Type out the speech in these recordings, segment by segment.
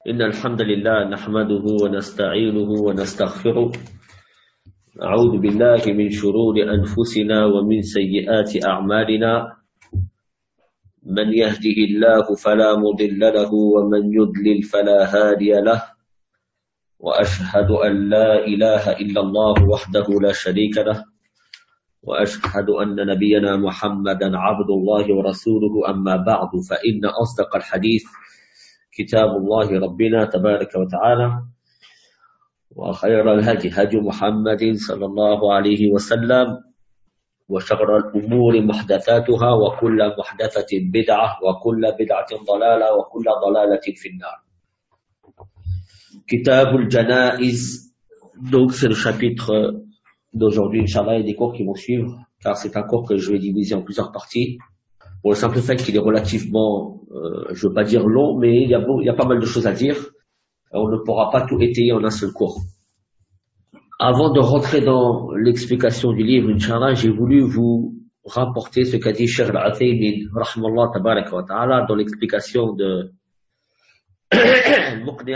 إن الحمد لله نحمده ونستعينه ونستغفره. أعوذ بالله من شرور أنفسنا ومن سيئات أعمالنا. من يهده الله فلا مضل له ومن يضلل فلا هادي له. وأشهد أن لا إله إلا الله وحده لا شريك له. وأشهد أن نبينا محمدا عبد الله ورسوله. أما بعد فإن أصدق الحديث كتاب الله ربنا تبارك وتعالى، وخير الهدي هدي محمد صلى الله عليه وسلم، وشر الأمور محدثاتها وكل محدثة بدعة وكل بدعة ضلالة وكل ضلالة في النار. Kitab al-Janaiz, donc c'est le chapitre d'aujourd'hui, Inch'Allah, et des cours qui vont suivre, car c'est un cours que je vais diviser en plusieurs parties. Pour le simple fait qu'il est relativement, je veux pas dire long, mais il y a pas mal de choses à dire. On ne pourra pas tout étayer en un seul cours. Avant de rentrer dans l'explication du livre, Inch'Allah, j'ai voulu vous rapporter ce qu'a dit Cheikh Al-Uthaymin, rahmallah tabaraka wa ta'ala, dans l'explication de Al-Muqni',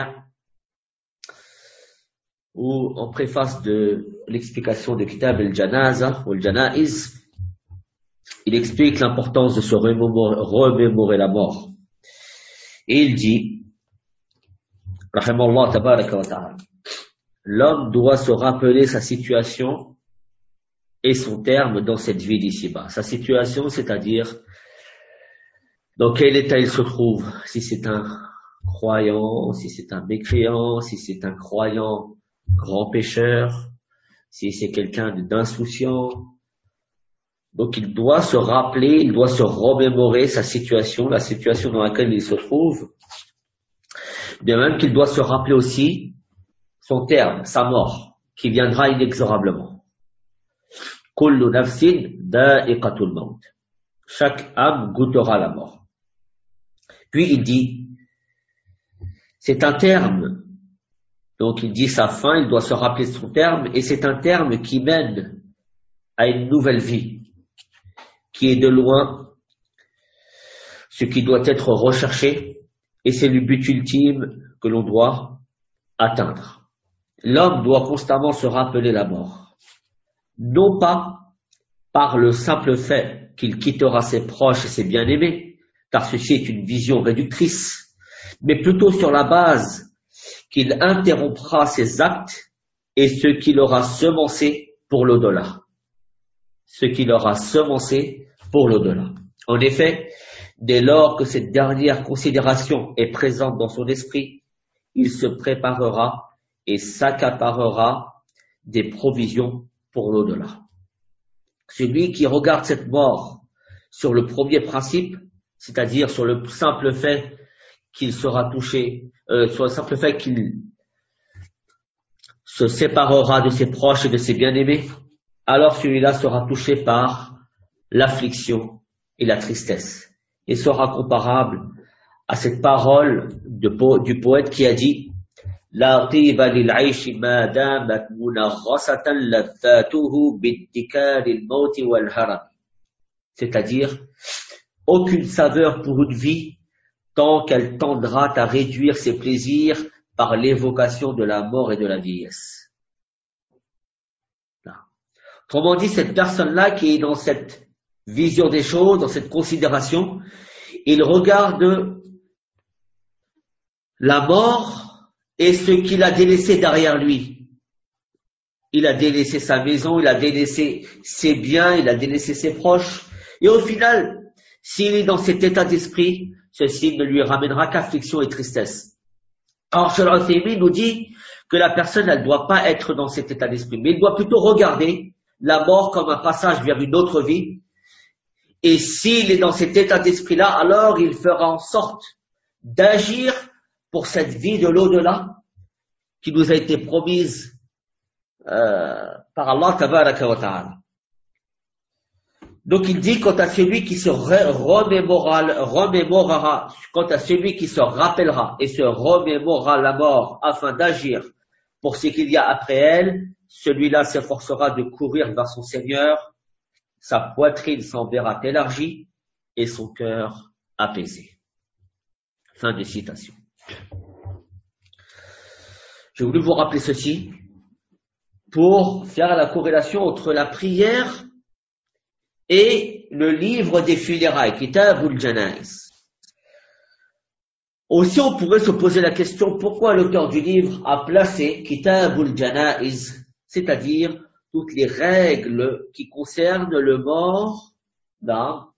ou en préface de l'explication de Kitab al-Janaza ou al-Janaiz. Il explique l'importance de se remémorer la mort. Et il dit, rahimallah tabaraka wa ta'ala, l'homme doit se rappeler sa situation et son terme dans cette vie d'ici-bas. Sa situation, c'est-à-dire dans quel état il se trouve, si c'est un croyant, si c'est un mécréant, si c'est un croyant grand pécheur, si c'est quelqu'un d'insouciant. Donc il doit se rappeler, il doit se remémorer sa situation, la situation dans laquelle il se trouve. Bien même qu'il doit se rappeler aussi son terme, sa mort, qui viendra inexorablement. Kullu nafsin da'iqatul maut. Chaque âme goûtera la mort. Puis il dit, c'est un terme. Donc il dit sa fin, il doit se rappeler son terme, et c'est un terme qui mène à une nouvelle vie, qui est de loin ce qui doit être recherché, et c'est le but ultime que l'on doit atteindre. L'homme doit constamment se rappeler la mort, non pas par le simple fait qu'il quittera ses proches et ses bien-aimés, car ceci est une vision réductrice, mais plutôt sur la base qu'il interrompra ses actes et ce qu'il aura semencé pour l'au-delà. Ce qu'il aura semencé pour l'au-delà. En effet, dès lors que cette dernière considération est présente dans son esprit, il se préparera et s'accaparera des provisions pour l'au-delà. Celui qui regarde cette mort sur le premier principe, c'est-à-dire sur le simple fait qu'il sera touché, sur le simple fait qu'il se séparera de ses proches et de ses bien-aimés, alors celui-là sera touché par l'affliction et la tristesse, et sera comparable à cette parole du poète qui a dit La tiba lil aishi ma damat munaghassatan lathatuhu biddikar al-maut wal haram. C'est-à-dire, aucune saveur pour une vie tant qu'elle tendra à réduire ses plaisirs par l'évocation de la mort et de la vieillesse. Là. Autrement dit, cette personne-là qui est dans cette vision des choses, dans cette considération, il regarde la mort et ce qu'il a délaissé derrière lui. Il a délaissé sa maison, il a délaissé ses biens, il a délaissé ses proches. Et au final, s'il est dans cet état d'esprit, ceci ne lui ramènera qu'affliction et tristesse. Alors, Cheikh Al-Uthaymin nous dit que la personne, elle ne doit pas être dans cet état d'esprit, mais il doit plutôt regarder la mort comme un passage vers une autre vie. Et s'il est dans cet état d'esprit-là, alors il fera en sorte d'agir pour cette vie de l'au-delà qui nous a été promise par Allah tabaraka wa ta'ala. Donc il dit, quant à celui qui se remémorera, quant à celui qui se rappellera et se remémorera la mort afin d'agir pour ce qu'il y a après elle, celui-là s'efforcera de courir vers son Seigneur, sa poitrine s'en verra élargie et son cœur apaisé. Fin de citation. J'ai voulu vous rappeler ceci pour faire la corrélation entre la prière et le livre des funérailles, Kitabul Janaiz. Aussi, on pourrait se poser la question pourquoi l'auteur du livre a placé Kitabul Janaiz, c'est-à-dire toutes les règles qui concernent le mort, là,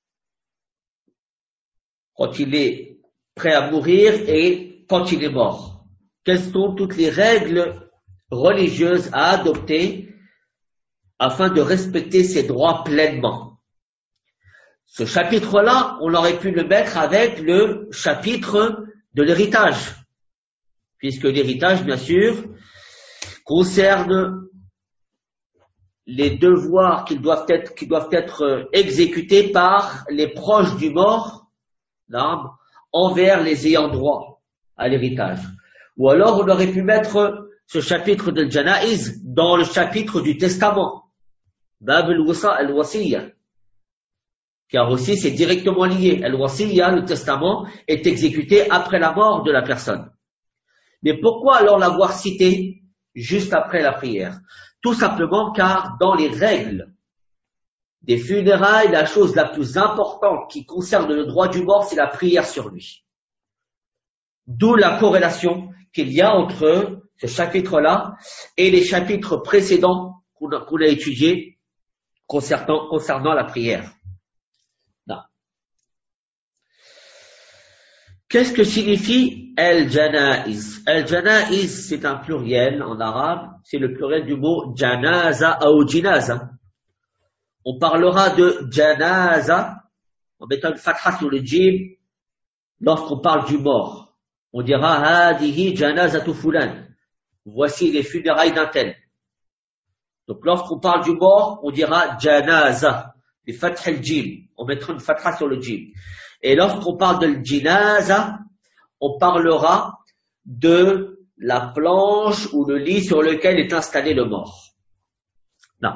quand il est prêt à mourir et quand il est mort. Quelles sont toutes les règles religieuses à adopter afin de respecter ses droits pleinement? Ce chapitre-là, on aurait pu le mettre avec le chapitre de l'héritage, puisque l'héritage, bien sûr, concerne les devoirs qui doivent être exécutés par les proches du mort, là, envers les ayants droit à l'héritage. Ou alors, on aurait pu mettre ce chapitre de Janaiz dans le chapitre du testament, Bab al-Wasiyya, car aussi c'est directement lié. Al-Wasiyya, le testament, est exécuté après la mort de la personne. Mais pourquoi alors l'avoir cité juste après la prière? Tout simplement car dans les règles des funérailles, la chose la plus importante qui concerne le droit du mort, c'est la prière sur lui. D'où la corrélation qu'il y a entre ce chapitre-là et les chapitres précédents qu'on a étudiés concernant la prière. Non. Qu'est-ce que signifie al-janaiz? Al-janaiz, c'est un pluriel en arabe, c'est le pluriel du mot janaza ou jinaza. On parlera de janaza en mettant une fatha sur le jim lorsqu'on parle du mort. On dira hadihi janazatu fulan. Voici les funérailles d'un tel. Donc lorsqu'on parle du mort, on dira janaza, bi fath al-jim. On mettra une fatha sur le jim. Et lorsqu'on parle de jinaza, on parlera de la planche ou le lit sur lequel est installé le mort. Non.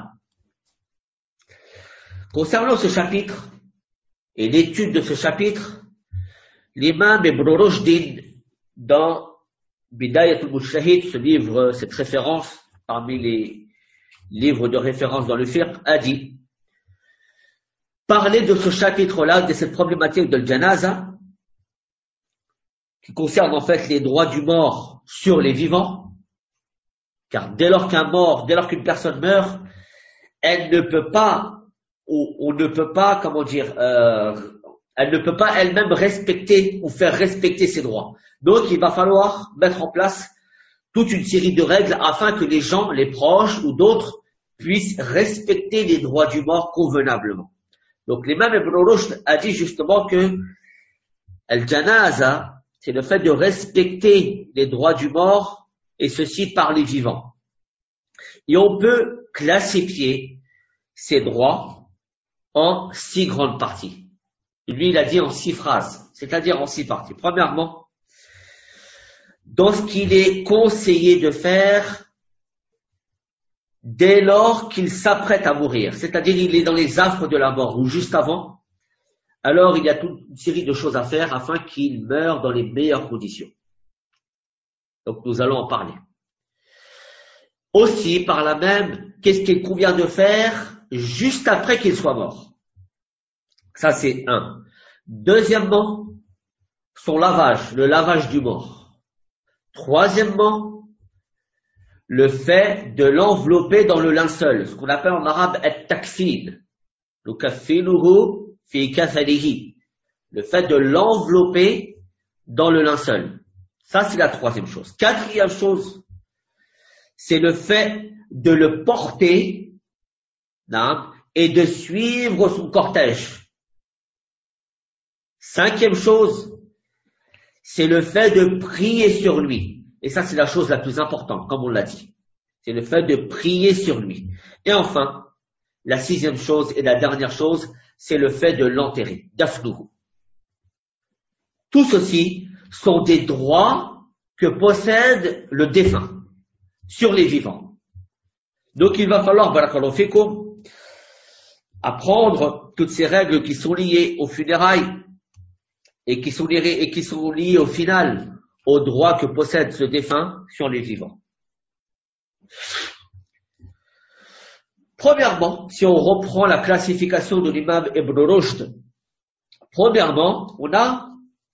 Concernant ce chapitre et l'étude de ce chapitre, l'imam Ibn Rushdin, dans Bidayat al-Mujtahid, ce livre, cette référence parmi les livres de référence dans le fiqh, a dit: parler de ce chapitre-là, de cette problématique de l'janaza, qui concerne en fait les droits du mort sur les vivants, car dès lors qu'une personne meurt, elle ne peut pas, ou on ne peut pas, elle ne peut pas elle-même respecter ou faire respecter ses droits. Donc il va falloir mettre en place toute une série de règles afin que les gens, les proches ou d'autres, puissent respecter les droits du mort convenablement. Donc l'imam Ibn Rushd a dit justement que al-janaza, c'est le fait de respecter les droits du mort, et ceci par les vivants. Et on peut classifier ces droits en 6 grandes parties. Lui, il a dit en 6 phrases, c'est-à-dire en 6 parties. Premièrement, dans ce qu'il est conseillé de faire dès lors qu'il s'apprête à mourir, c'est-à-dire il est dans les affres de la mort ou juste avant, alors il y a toute une série de choses à faire afin qu'il meure dans les meilleures conditions. Donc nous allons en parler. Aussi, par là même, qu'est-ce qu'il convient de faire juste après qu'il soit mort? Ça c'est un. Deuxièmement, son lavage, le lavage du mort. Troisièmement, le fait de l'envelopper dans le linceul, ce qu'on appelle en arabe at-takfin. Nukaffinuhu fi kafanihi. Le fait de l'envelopper dans le linceul. Ça, c'est la troisième chose. Quatrième chose, c'est le fait de le porter et de suivre son cortège. Cinquième chose, c'est le fait de prier sur lui. Et ça, c'est la chose la plus importante, comme on l'a dit. C'est le fait de prier sur lui. Et enfin, la sixième chose et la dernière chose, c'est le fait de l'enterrer. Dafnuhu. Tout ceci sont des droits que possède le défunt sur les vivants. Donc il va falloir, barakallahu fikum, apprendre toutes ces règles qui sont liées aux funérailles et qui sont liées au final aux droits que possède ce défunt sur les vivants. Premièrement, si on reprend la classification de l'imam Ibn Rushd, premièrement, on a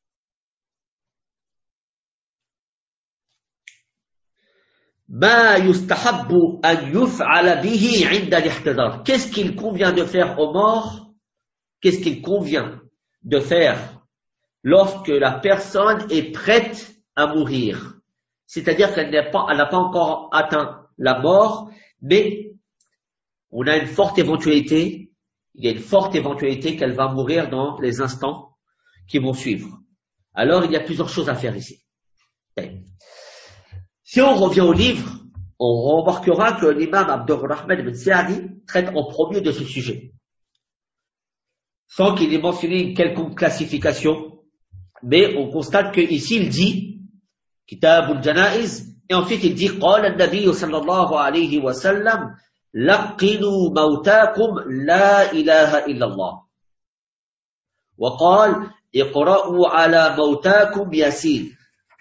ma yustahabbu an yuf'ala bihi 'inda al-ihtidar. Qu'est-ce qu'il convient de faire aux morts? Qu'est-ce qu'il convient de faire lorsque la personne est prête à mourir? C'est-à-dire qu'elle n'a pas encore atteint la mort, mais on a une forte éventualité, il y a une forte éventualité qu'elle va mourir dans les instants qui vont suivre. Alors, il y a plusieurs choses à faire ici. Si on revient au livre, on remarquera que l'imam Abdurrahman ibn Sa'di traite en premier de ce sujet. Sans qu'il ait mentionné une quelconque classification, mais on constate qu'ici il dit Kitab al-Janaiz, et ensuite il dit قال النبي صلى الله عليه وسلم لقنوا موتاكم لا إله إلا الله وقال اقرأوا على موتاكم ياسين.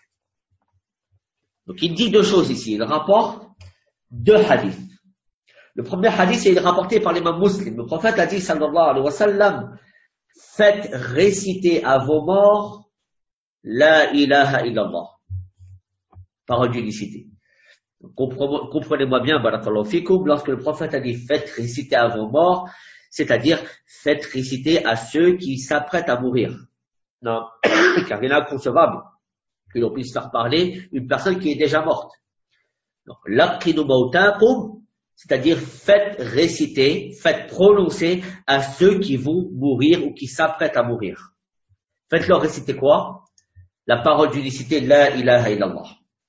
Donc il dit deux choses ici, il rapporte deux hadiths. Le premier hadith est rapporté par l'imam Muslim. Le prophète a dit sallallahu alayhi wa sallam, faites réciter à vos morts la ilaha illallah. Parole d'unicité. Comprenez-moi bien, barakallahu fikum, lorsque le prophète a dit faites réciter à vos morts, c'est-à-dire faites réciter à ceux qui s'apprêtent à mourir. Non, car il est inconcevable que l'on puisse faire parler une personne qui est déjà morte. Donc, laqinu mautakum, c'est-à-dire faites réciter, faites prononcer à ceux qui vont mourir ou qui s'apprêtent à mourir. Faites-leur réciter quoi? La parole d'unicité, la ilaha illallah.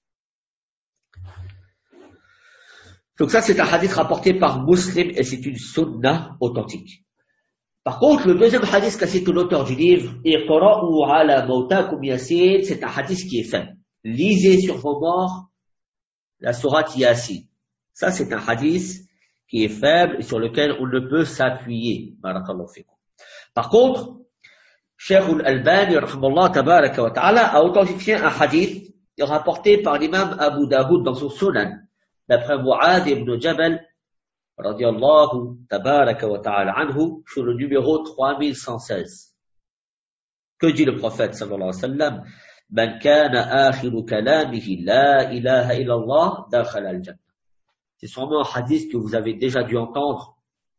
Donc ça, c'est un hadith rapporté par Muslim et c'est une sunna authentique. Par contre, le deuxième hadith qu'a cité l'auteur du livre, Iqra'u ala mautakum Yasin, c'est un hadith qui est faible. Lisez sur vos morts la sourate Yasin. Ça, c'est un hadith qui est faible et sur lequel on ne peut s'appuyer. Barakallahu fikum. Par contre, Cheikh al-Albani, rahmallah tabaraka wa ta'ala, a authentifié un hadith rapporté par l'imam Abu Daoud dans son Sunan, d'après Mu'ad ibn Jabal, radiyallahu tabaraka wa ta'ala anhu, sur le numéro 3116. Que dit le prophète sallallahu alayhi wa sallam? Man kana akhiru kalamihi la ilaha illallah dakhala al-jannah. C'est sûrement un hadith que vous avez déjà dû entendre.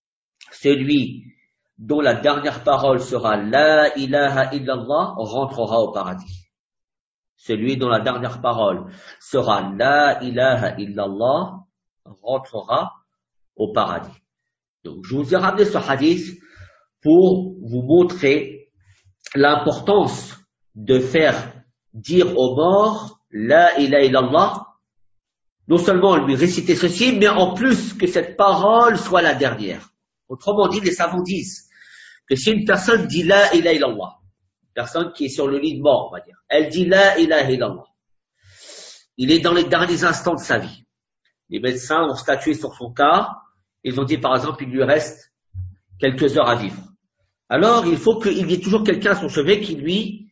Celui dont la dernière parole sera la ilaha illallah rentrera au paradis. Celui dont la dernière parole sera la ilaha illallah rentrera au paradis. Donc, je vous ai ramené ce hadith pour vous montrer l'importance de faire dire aux morts la ilaha illallah, non seulement lui réciter ceci, mais en plus que cette parole soit la dernière. Autrement dit, les savants disent que si une personne dit la ilaha illallah, une personne qui est sur le lit de mort, on va dire, elle dit la ilaha illallah, il est dans les derniers instants de sa vie. Les médecins ont statué sur son cas. Ils ont dit, par exemple, il lui reste quelques heures à vivre. Alors, il faut qu'il y ait toujours quelqu'un à son chevet qui lui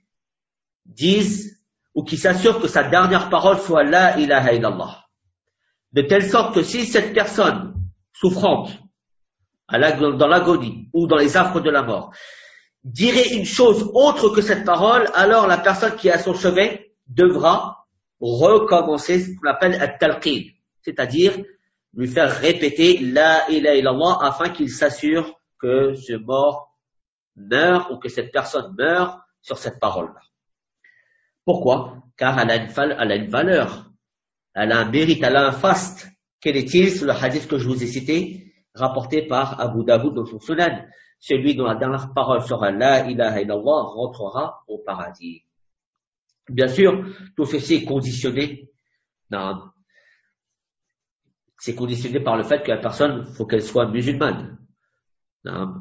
dise ou qui s'assure que sa dernière parole soit la ilaha illallah. De telle sorte que si cette personne souffrante, dans l'agonie ou dans les affres de la mort, dirait une chose autre que cette parole, alors la personne qui est à son chevet devra recommencer ce qu'on appelle at-talqin, c'est-à-dire lui faire répéter la ilaha illallah afin qu'il s'assure que ce mort meurt ou que cette personne meurt sur cette parole-là. Pourquoi? Car elle a une valeur, elle a un mérite, elle a un faste. Quel est-il? C'est le hadith que je vous ai cité, rapporté par Abu Daoud dans son Sunan. Celui dont la dernière parole sera la ilaha illallah rentrera au paradis. Bien sûr, tout ceci est conditionné. Non. C'est conditionné par le fait que la personne, faut qu'elle soit musulmane. Non.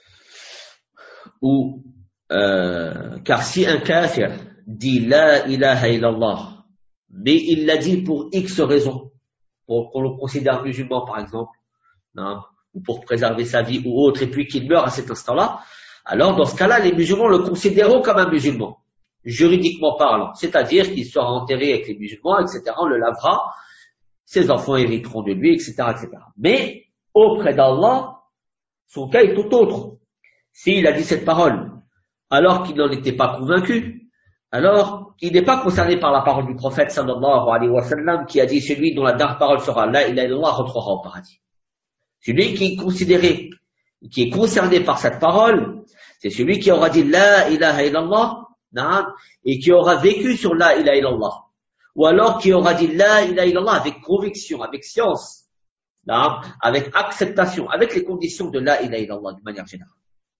Ou, car si un kafir dit la ilaha illallah, mais il l'a dit pour X raisons, pour qu'on le considère musulman par exemple, non, ou pour préserver sa vie ou autre, et puis qu'il meurt à cet instant-là, alors dans ce cas-là, les musulmans le considéreront comme un musulman. juridiquement parlant. C'est-à-dire qu'il sera enterré avec les musulmans, etc. On le lavera, ses enfants hériteront de lui, etc., etc. Mais, auprès d'Allah, son cas est tout autre. S'il a dit cette parole, alors qu'il n'en était pas convaincu, alors il n'est pas concerné par la parole du prophète sallallahu alayhi wa sallam qui a dit celui dont la dernière parole sera la ilaha illallah rentrera au paradis. Celui qui est considéré, qui est concerné par cette parole, c'est celui qui aura dit la ilaha illallah, et qui aura vécu sur la ilaha illallah. Ou alors qui aura dit la ilaha illallah avec conviction, avec science, avec acceptation, avec les conditions de la ilaha illallah d'une manière générale.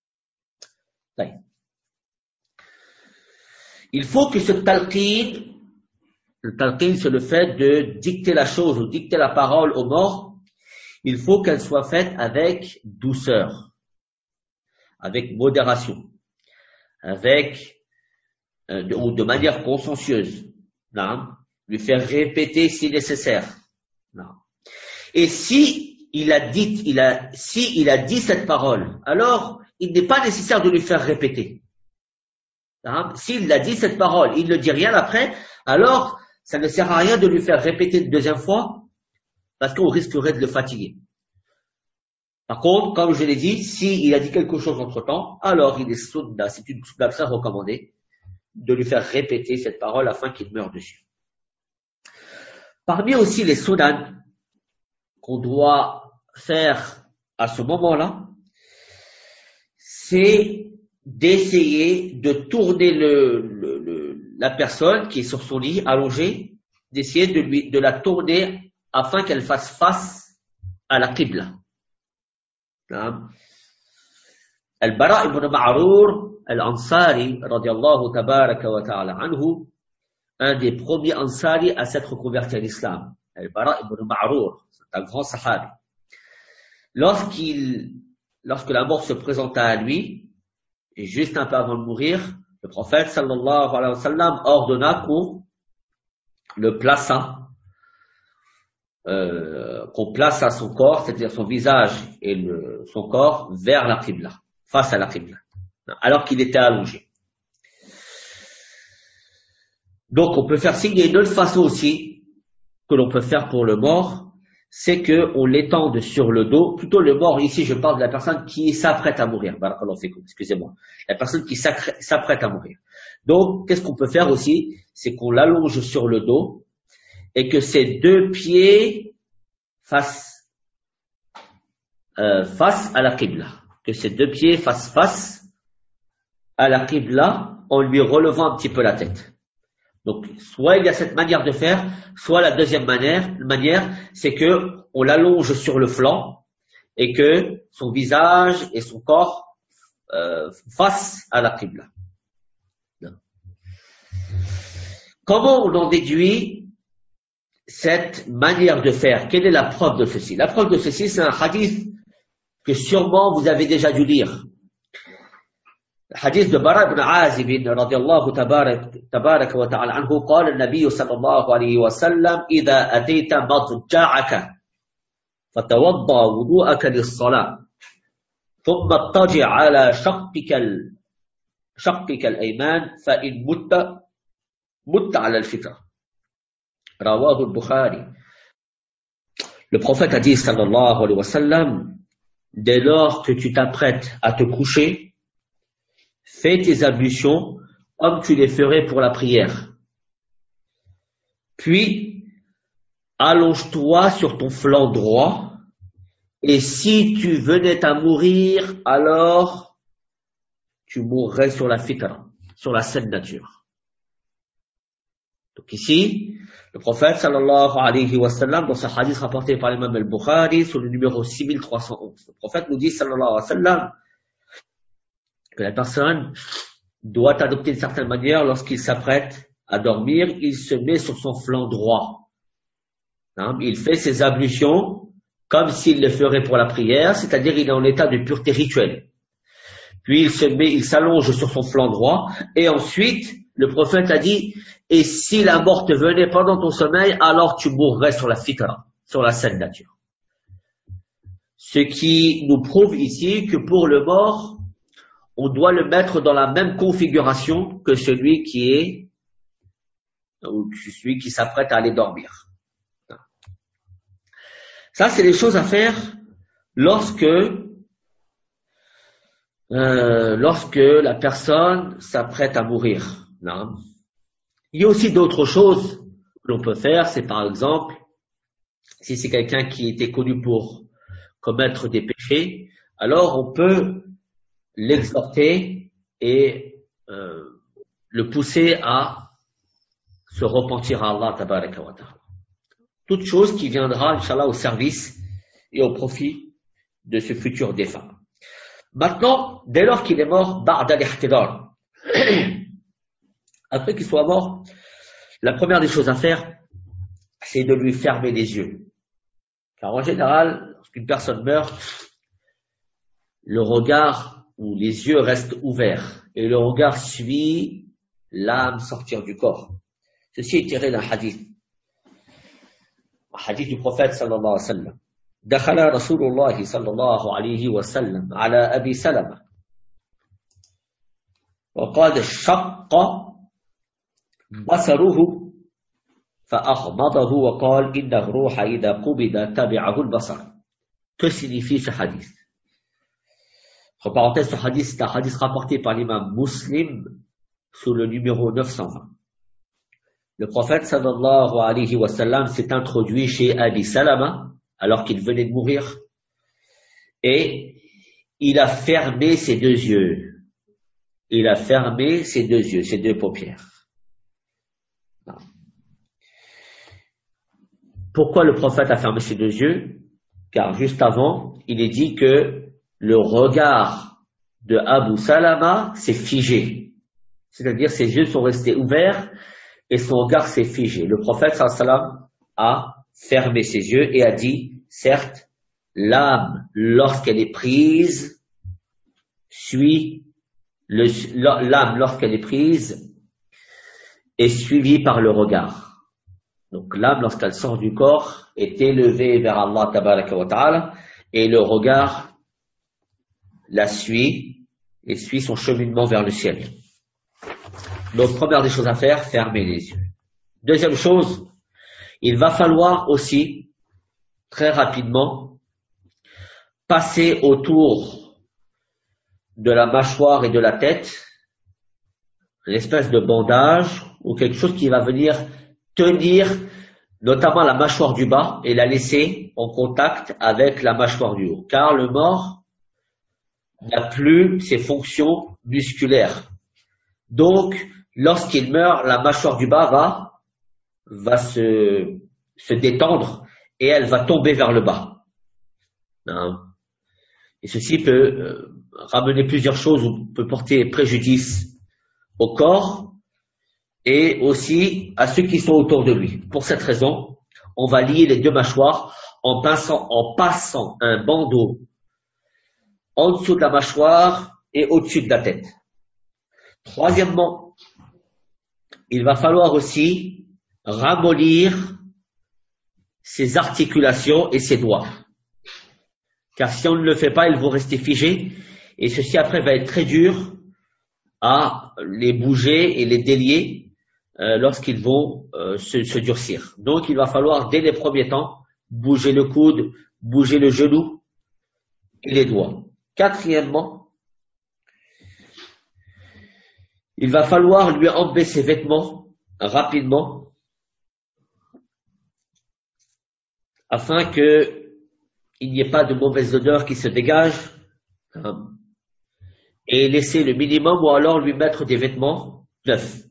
Il faut que ce talqin, le talqin c'est le fait de dicter la chose ou dicter la parole aux morts, il faut qu'elle soit faite avec douceur, avec modération, avec ou de manière consciencieuse, lui faire répéter si nécessaire. Et si il a dit cette parole, alors il n'est pas nécessaire de lui faire répéter. S'il a dit cette parole, il ne dit rien après, alors ça ne sert à rien de lui faire répéter une deuxième fois, parce qu'on risquerait de le fatiguer. Par contre, comme je l'ai dit, s'il a dit quelque chose entre-temps, alors c'est une sunna très recommandée de lui faire répéter cette parole afin qu'il meure dessus. Parmi aussi les sunnas qu'on doit faire à ce moment-là, c'est d'essayer de tourner la personne qui est sur son lit, allongée, d'essayer de la tourner afin qu'elle fasse face à la qibla. Al-Bara ibn Ma'rur al-Ansari, radiallahu tabaraka wa ta'ala anhu, un des premiers Ansari à s'être converti à l'islam. Al-Bara ibn Ma'rur, c'est un grand sahabi. Lorsque la mort se présenta à lui, et juste un peu avant de mourir, le prophète sallallahu alayhi wa sallam ordonna qu'on le plaça, qu'on place à son corps, c'est-à-dire son visage et son corps vers la qibla, face à la qibla, alors qu'il était allongé. Donc on peut faire signe, et une autre façon aussi que l'on peut faire pour le mort, c'est que on l'étende sur le dos, plutôt le mort, ici je parle de la personne qui s'apprête à mourir, excusez-moi, la personne qui s'apprête à mourir. Donc qu'est-ce qu'on peut faire aussi, c'est qu'on l'allonge sur le dos et que ses deux pieds fassent face à la qibla, que ses deux pieds fassent face à la qibla en lui relevant un petit peu la tête. Donc, soit il y a cette manière de faire, soit la deuxième manière, c'est que on l'allonge sur le flanc et que son visage et son corps fassent à la qibla. Comment on en déduit cette manière de faire? Quelle est la preuve de ceci? La preuve de ceci, c'est un hadith que sûrement vous avez déjà dû lire. الحديث براء بن عازب رضي الله تبارك وتعالى عنه قال النبي صلى الله عليه وسلم إذا أتيت مضجعك فتوضأ وضوءك للصلاة ثم اضطجع على شقك الأيمان فإن مت على الفطرة رواه البخاري. Le prophète a dit sallallahu alayhi wa sallam, dès lors que tu t'apprêtes à te coucher, fais tes ablutions comme tu les ferais pour la prière. Puis, allonge-toi sur ton flanc droit, et si tu venais à mourir, alors tu mourrais sur la fitra, sur la saine nature. Donc ici, le prophète sallallahu alayhi wa sallam, dans ce hadith rapporté par l'imam al-Bukhari, sur le numéro 6311, le prophète nous dit sallallahu alayhi wa sallam, que la personne doit adopter une certaine manière lorsqu'il s'apprête à dormir, il se met sur son flanc droit. Il fait ses ablutions comme s'il le ferait pour la prière, c'est-à-dire il est en état de pureté rituelle. Puis il s'allonge sur son flanc droit, et ensuite, le prophète a dit, et si la mort te venait pendant ton sommeil, alors tu mourrais sur la fitra, sur la saine nature. Ce qui nous prouve ici que pour le mort, on doit le mettre dans la même configuration que celui qui s'apprête à aller dormir. Ça, c'est les choses à faire lorsque la personne s'apprête à mourir. Non. Il y a aussi d'autres choses que l'on peut faire. C'est par exemple, si c'est quelqu'un qui était connu pour commettre des péchés, alors on peut l'exhorter et le pousser à se repentir à Allah tabaraka wa ta'ala. Toute chose qui viendra, Inch'Allah, au service et au profit de ce futur défunt. Maintenant, dès lors qu'il est mort, ba'da al-ihtidar, après qu'il soit mort, la première des choses à faire, c'est de lui fermer les yeux. Car en général, lorsqu'une personne meurt, le regard ou les yeux restent ouverts et le regard suit l'âme sortir du corps. Ceci est tiré d'un hadith. Un hadith du prophète sallallahu alayhi wa sallam. دخل رسول الله صلى الله عليه وسلم على أبي سلمة وقد شق بصره فأغمضه وقال إن الروح إذا قبض تبعه البصر. Que signifie ce hadith? Entre parenthèses, ce hadith, c'est un hadith rapporté par l'imam Muslim sous le numéro 920. Le prophète sallallahu alayhi wa sallam s'est introduit chez Abi Salama alors qu'il venait de mourir et il a fermé ses deux yeux. Il a fermé ses deux yeux, ses deux paupières. Pourquoi le prophète a fermé ses deux yeux? Car juste avant, il est dit que le regard de Abu Salama s'est figé. C'est-à-dire ses yeux sont restés ouverts et son regard s'est figé. Le prophète sallallahu alayhi wa sallam a fermé ses yeux et a dit, certes, l'âme, lorsqu'elle est prise, l'âme, lorsqu'elle est prise, est suivie par le regard. Donc l'âme, lorsqu'elle sort du corps, est élevée vers Allah tabaraka wa ta'ala et le regard la suit et suit son cheminement vers le ciel. Donc première des choses à faire, fermer les yeux. Deuxième chose, il va falloir aussi, très rapidement, passer autour de la mâchoire et de la tête une espèce de bandage ou quelque chose qui va venir tenir notamment la mâchoire du bas et la laisser en contact avec la mâchoire du haut. Car le mort n'a plus ses fonctions musculaires. Donc, lorsqu'il meurt, la mâchoire du bas va se détendre et elle va tomber vers le bas. Et ceci peut ramener plusieurs choses ou peut porter préjudice au corps et aussi à ceux qui sont autour de lui. Pour cette raison, on va lier les deux mâchoires en passant un bandeau en dessous de la mâchoire et au-dessus de la tête. Troisièmement, il va falloir aussi ramollir ses articulations et ses doigts. Car si on ne le fait pas, ils vont rester figés et ceci après va être très dur à les bouger et les délier lorsqu'ils vont se durcir. Donc il va falloir dès les premiers temps bouger le coude, bouger le genou et les doigts. Quatrièmement, il va falloir lui enlever ses vêtements rapidement afin qu'il n'y ait pas de mauvaise odeur qui se dégage et laisser le minimum ou alors lui mettre des vêtements neufs.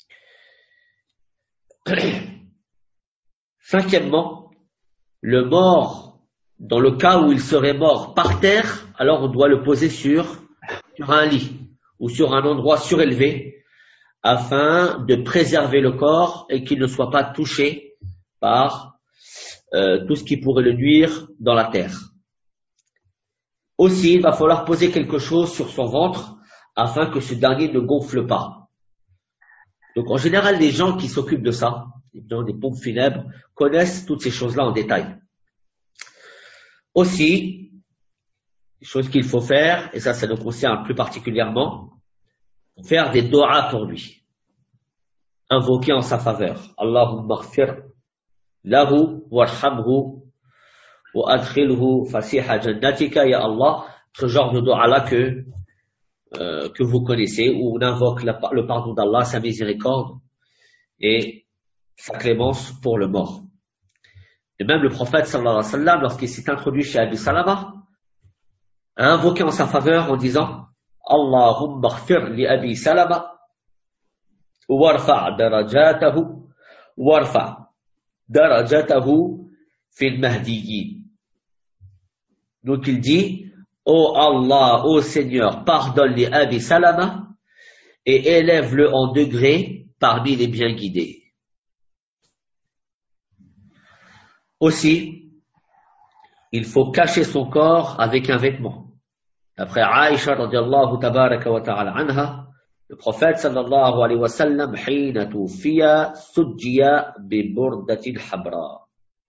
Cinquièmement, le mort, dans le cas où il serait mort par terre, alors on doit le poser sur un lit ou sur un endroit surélevé afin de préserver le corps et qu'il ne soit pas touché par tout ce qui pourrait le nuire dans la terre. Aussi, il va falloir poser quelque chose sur son ventre afin que ce dernier ne gonfle pas. Donc en général, les gens qui s'occupent de ça, les gens des pompes funèbres, connaissent toutes ces choses-là en détail. Aussi, les choses qu'il faut faire, et ça nous concerne plus particulièrement, faire des doigts pour lui, invoquer en sa faveur. Allahumma ighfir lahu warhamhu wa adkhilhu fasiha jannatika ya Allah. Ce genre de doigt-là que vous connaissez, où on invoque le pardon d'Allah, sa miséricorde et sa clémence pour le mort. Et même le prophète sallallahu alayhi wa sallam, lorsqu'il s'est introduit chez Abi Salama, a invoqué en sa faveur en disant Allahumma ighfir li Abi Salama warfa' darajatahu fil mahdiyyin. Donc il dit ô Allah, ô Seigneur, pardonne les Abi Salama et élève-le en degré parmi les bien guidés. Aussi, il faut cacher son corps avec un vêtement. Après Aïcha radiyallahu tabaraka wa ta'ala anha, le prophète sallallahu alayhi wa sallam hina tufiya sujjiya bi burdatin habra.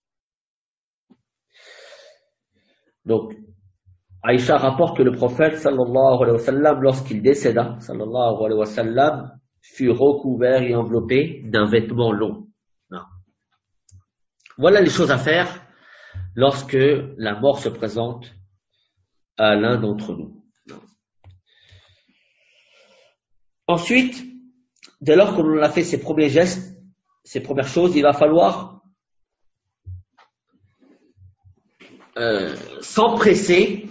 Donc, Aïcha rapporte que le prophète sallallahu alayhi wa sallam, lorsqu'il décéda, sallallahu alayhi wa sallam, fut recouvert et enveloppé d'un vêtement long. Non. Voilà les choses à faire lorsque la mort se présente à l'un d'entre nous. Non. Ensuite, dès lors qu'on a fait ses premiers gestes, ses premières choses, il va falloir s'empresser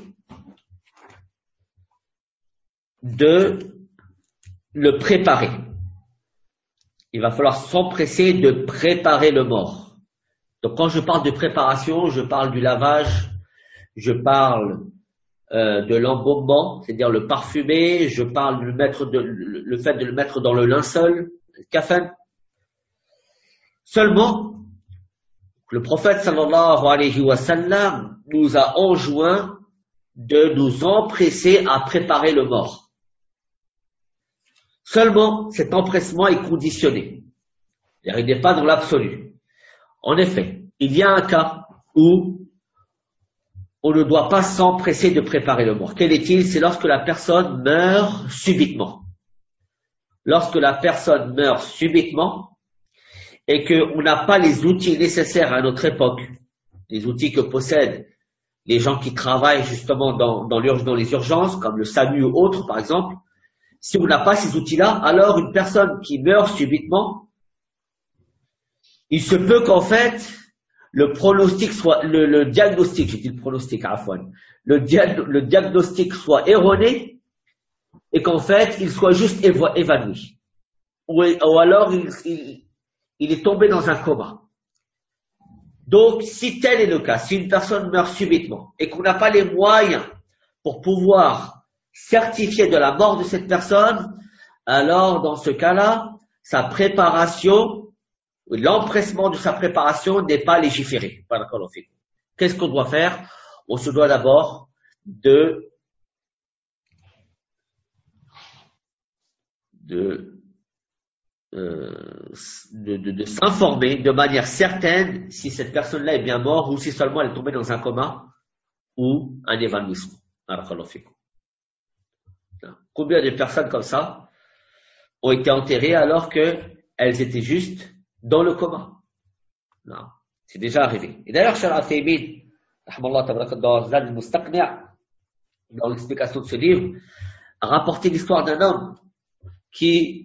de le préparer. Il va falloir s'empresser de préparer le mort. Donc quand je parle de préparation, je parle du lavage, je parle de l'embaumement, c'est-à-dire le parfumer, je parle le fait de le mettre dans le linceul, le kafan. Seulement, le prophète sallallahu alayhi wa sallam nous a enjoint de nous empresser à préparer le mort. Seulement, cet empressement est conditionné. C'est-à-dire, il n'est pas dans l'absolu. En effet, il y a un cas où on ne doit pas s'empresser de préparer le mort. Quel est-il? C'est lorsque la personne meurt subitement. Lorsque la personne meurt subitement et qu'on n'a pas les outils nécessaires à notre époque, les outils que possèdent les gens qui travaillent justement dans les urgences, comme le SAMU ou autres par exemple, si on n'a pas ces outils-là, alors une personne qui meurt subitement, il se peut qu'en fait, le pronostic soit, le diagnostic, j'ai dit le pronostic, Afwan, le diagnostic soit erroné et qu'en fait, il soit juste évanoui. Ou alors, il est tombé dans un coma. Donc, si tel est le cas, si une personne meurt subitement et qu'on n'a pas les moyens pour pouvoir certifier de la mort de cette personne, alors dans ce cas-là, sa préparation, l'empressement de sa préparation n'est pas légiféré. Qu'est-ce qu'on doit faire? On se doit d'abord de s'informer de manière certaine si cette personne-là est bien morte ou si seulement elle est tombée dans un coma ou un évanouissement. Combien de personnes comme ça ont été enterrées alors qu'elles étaient juste dans le coma? Non, c'est déjà arrivé. Et d'ailleurs, Cheikh Al-Uthaymin, dans l'explication de ce livre, a rapporté l'histoire d'un homme qui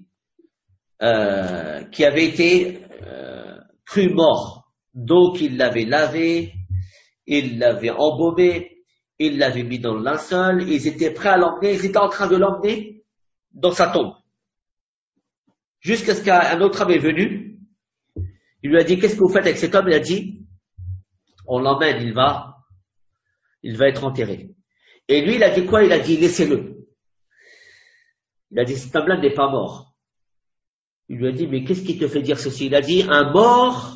avait été cru mort. Donc, il l'avait lavé, il l'avait embaumé, il l'avait mis dans le linceul, ils étaient prêts à l'emmener, ils étaient en train de l'emmener dans sa tombe. Jusqu'à ce qu'un autre homme est venu, il lui a dit, qu'est-ce que vous faites avec cet homme? Il a dit, on l'emmène, il va être enterré. Et lui, il a dit quoi? Il a dit, laissez-le. Il a dit, cet homme-là n'est pas mort. Il lui a dit, mais qu'est-ce qui te fait dire ceci? Il a dit, un mort,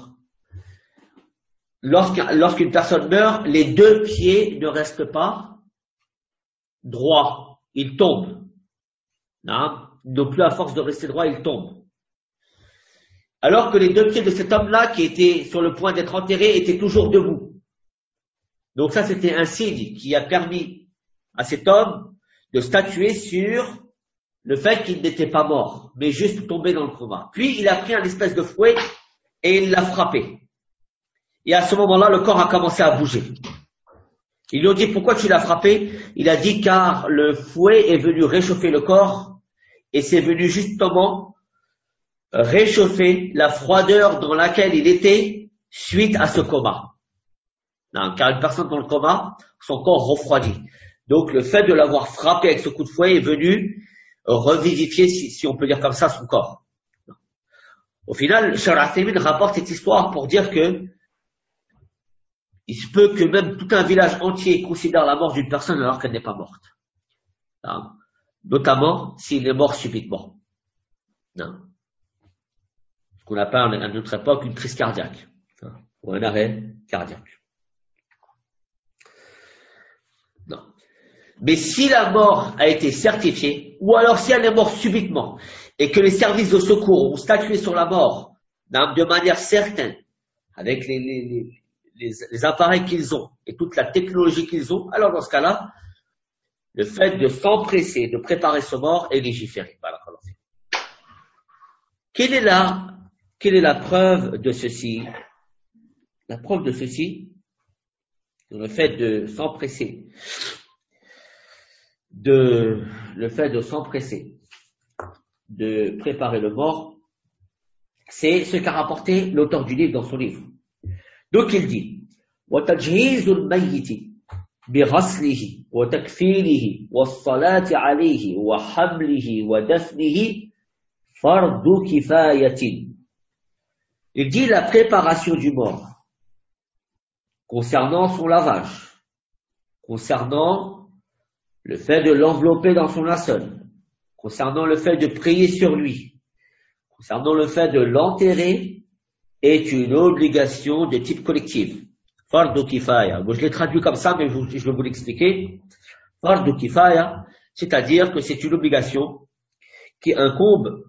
lorsqu'une personne meurt, les deux pieds ne restent pas droits. Ils tombent. Non? Donc plus à force de rester droit, ils tombent. Alors que les deux pieds de cet homme-là, qui était sur le point d'être enterré, étaient toujours debout. Donc ça, c'était un signe qui a permis à cet homme de statuer sur le fait qu'il n'était pas mort, mais juste tombé dans le coma. Puis il a pris un espèce de fouet et il l'a frappé. Et à ce moment-là, le corps a commencé à bouger. Ils lui ont dit, pourquoi tu l'as frappé? Il a dit, car le fouet est venu réchauffer le corps et c'est venu justement réchauffer la froideur dans laquelle il était suite à ce coma. Non, car une personne dans le coma, son corps refroidit. Donc le fait de l'avoir frappé avec ce coup de fouet est venu revivifier, si on peut dire comme ça, son corps. Au final, Cheikh Al-Uthaymin rapporte cette histoire pour dire que il se peut que même tout un village entier considère la mort d'une personne alors qu'elle n'est pas morte. Non. Notamment s'il est mort subitement. Non. Ce qu'on appelle à notre époque une crise cardiaque. Ou un arrêt cardiaque. Non. Mais si la mort a été certifiée, ou alors si elle est morte subitement, et que les services de secours ont statué sur la mort de manière certaine, avec les appareils qu'ils ont et toute la technologie qu'ils ont, alors dans ce cas-là, le fait de s'empresser, de préparer ce mort est légiféré. Voilà. Quelle est la preuve de ceci? La preuve de ceci, le fait de s'empresser, de préparer le mort, c'est ce qu'a rapporté l'auteur du livre dans son livre. Donc il dit, وَتَجْهِيزُ الْمَيِّتِ بِغَسْلِهِ وَتَكْفِينِهِ وَالصَّلَاةِ عَلَيْهِ وَحَمْلِهِ وَدَفْنِهِ فَرْضُ كِفَايَةٍ. Il dit la préparation du mort concernant son lavage, concernant le fait de l'envelopper dans son linceul, concernant le fait de prier sur lui, concernant le fait de l'enterrer, est une obligation de type collectif. Fardu kifaya. Moi, je l'ai traduit comme ça, mais je vais vous l'expliquer. Fardu kifaya, c'est-à-dire que c'est une obligation qui incombe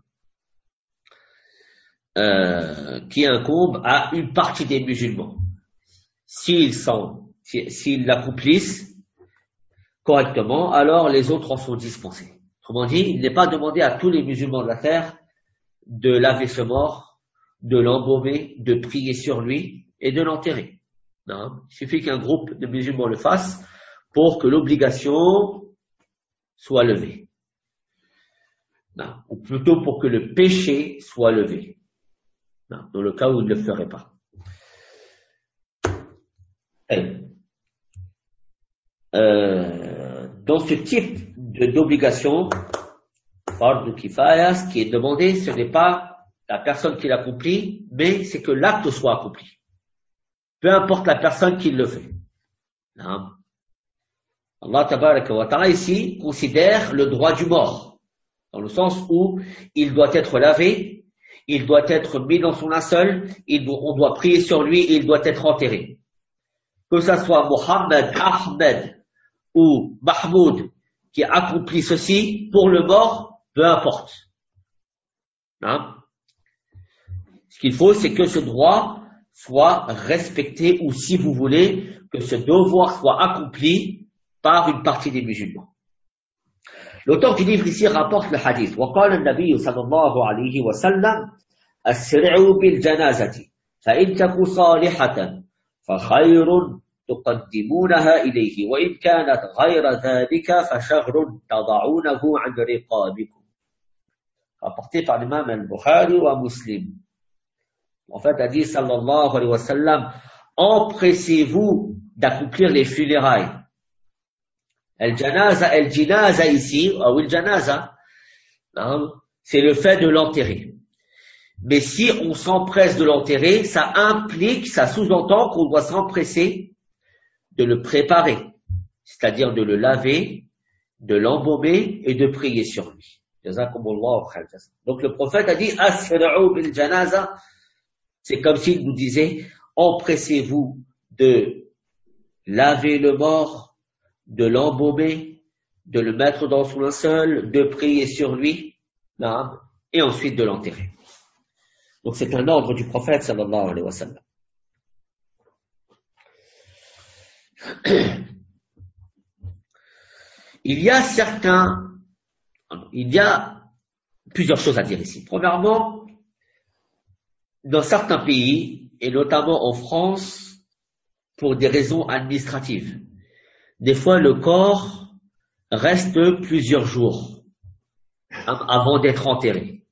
à une partie des musulmans. S'ils l'accomplissent correctement, alors les autres en sont dispensés. Autrement dit, il n'est pas demandé à tous les musulmans de la terre de laver ce mort, de l'embaumer, de prier sur lui et de l'enterrer. Non, il suffit qu'un groupe de musulmans le fasse pour que l'obligation soit levée. Non, ou plutôt pour que le péché soit levé. Non, dans le cas où il ne le ferait pas. Dans ce type d'obligation, fardu kifaya, ce qui est demandé, ce n'est pas la personne qui l'accomplit, mais c'est que l'acte soit accompli. Peu importe la personne qui le fait. Non. Allah tabaraka wa ta'ala ici considère le droit du mort, dans le sens où il doit être lavé, il doit être mis dans son linceul, on doit prier sur lui et il doit être enterré. Que ça soit Mohammed, Ahmed ou Mahmoud qui accomplit ceci, pour le mort, peu importe. Non. Ce qu'il faut, c'est que ce droit soit respecté, ou si vous voulez, que ce devoir soit accompli par une partie des musulmans. L'auteur du livre ici rapporte le hadith. وقال النبي صلى الله عليه وسلم أسرعوا بالجنازة فإن تكن صالحة فخير تقدمونها إليه وإن كانت غير ذلك فشر تضعونه عن رقابكم. Rapporté par l'imam al-Bukhari ou Muslim. En fait, a dit sallallahu alayhi wa sallam, empressez-vous d'accomplir les funérailles. El-janaza ici, ou el-janaza, c'est le fait de l'enterrer. Mais si on s'empresse de l'enterrer, ça implique, ça sous-entend qu'on doit s'empresser de le préparer. C'est-à-dire de le laver, de l'embaumer et de prier sur lui. Donc le prophète a dit, asra'u bil janaza. C'est comme s'il nous disait, empressez-vous de laver le mort, de l'embaumer, de le mettre dans son linceul, de prier sur lui, et ensuite de l'enterrer. Donc c'est un ordre du prophète sallallahu alayhi wa sallam. Il y a plusieurs choses à dire ici. Premièrement, dans certains pays, et notamment en France, pour des raisons administratives, des fois le corps reste plusieurs jours avant d'être enterré.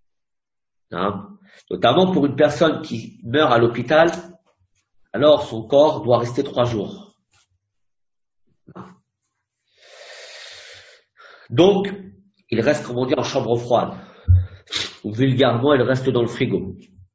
Notamment pour une personne qui meurt à l'hôpital, alors son corps doit rester 3 jours. Donc, il reste, comme on dit, en chambre froide. Ou vulgairement, il reste dans le frigo.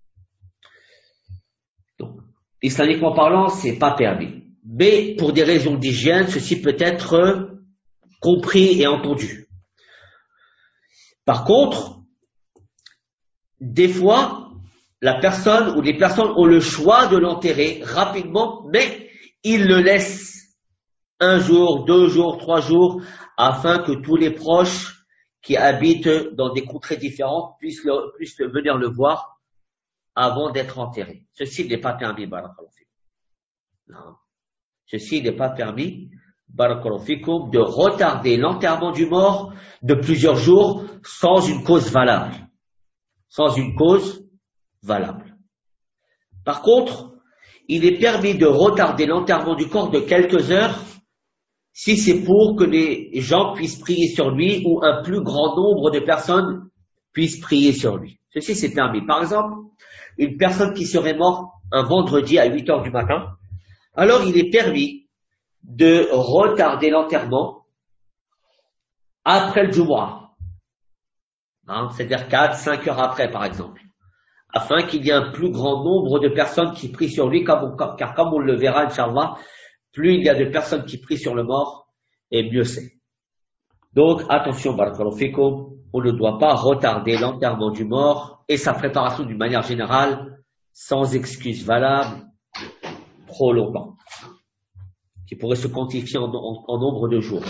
Donc, islamiquement parlant, c'est pas permis. Mais pour des raisons d'hygiène, ceci peut être compris et entendu. Par contre, des fois, la personne ou les personnes ont le choix de l'enterrer rapidement, mais ils le laissent 1 jour, 2 jours, 3 jours, afin que tous les proches qui habitent dans des contrées différentes puissent venir le voir avant d'être enterré. Ceci n'est pas permis, barakallahu fikum. Non. Ceci n'est pas permis, barakallahu fikum, de retarder l'enterrement du mort de plusieurs jours sans une cause valable. Sans une cause valable. Par contre, il est permis de retarder l'enterrement du corps de quelques heures si c'est pour que les gens puissent prier sur lui ou un plus grand nombre de personnes puissent prier sur lui. Ceci, c'est permis. Par exemple, une personne qui serait morte un vendredi à 8 heures du matin, alors il est permis de retarder l'enterrement après le Jumu'ah. C'est-à-dire 4, 5 heures après, par exemple. Afin qu'il y ait un plus grand nombre de personnes qui prient sur lui, car comme on le verra, Inch'Allah, plus il y a de personnes qui prient sur le mort, et mieux c'est. Donc, attention, barakallahu fikum, on ne doit pas retarder l'enterrement du mort et sa préparation d'une manière générale, sans excuse valable, trop longtemps, qui pourrait se quantifier en nombre de jours.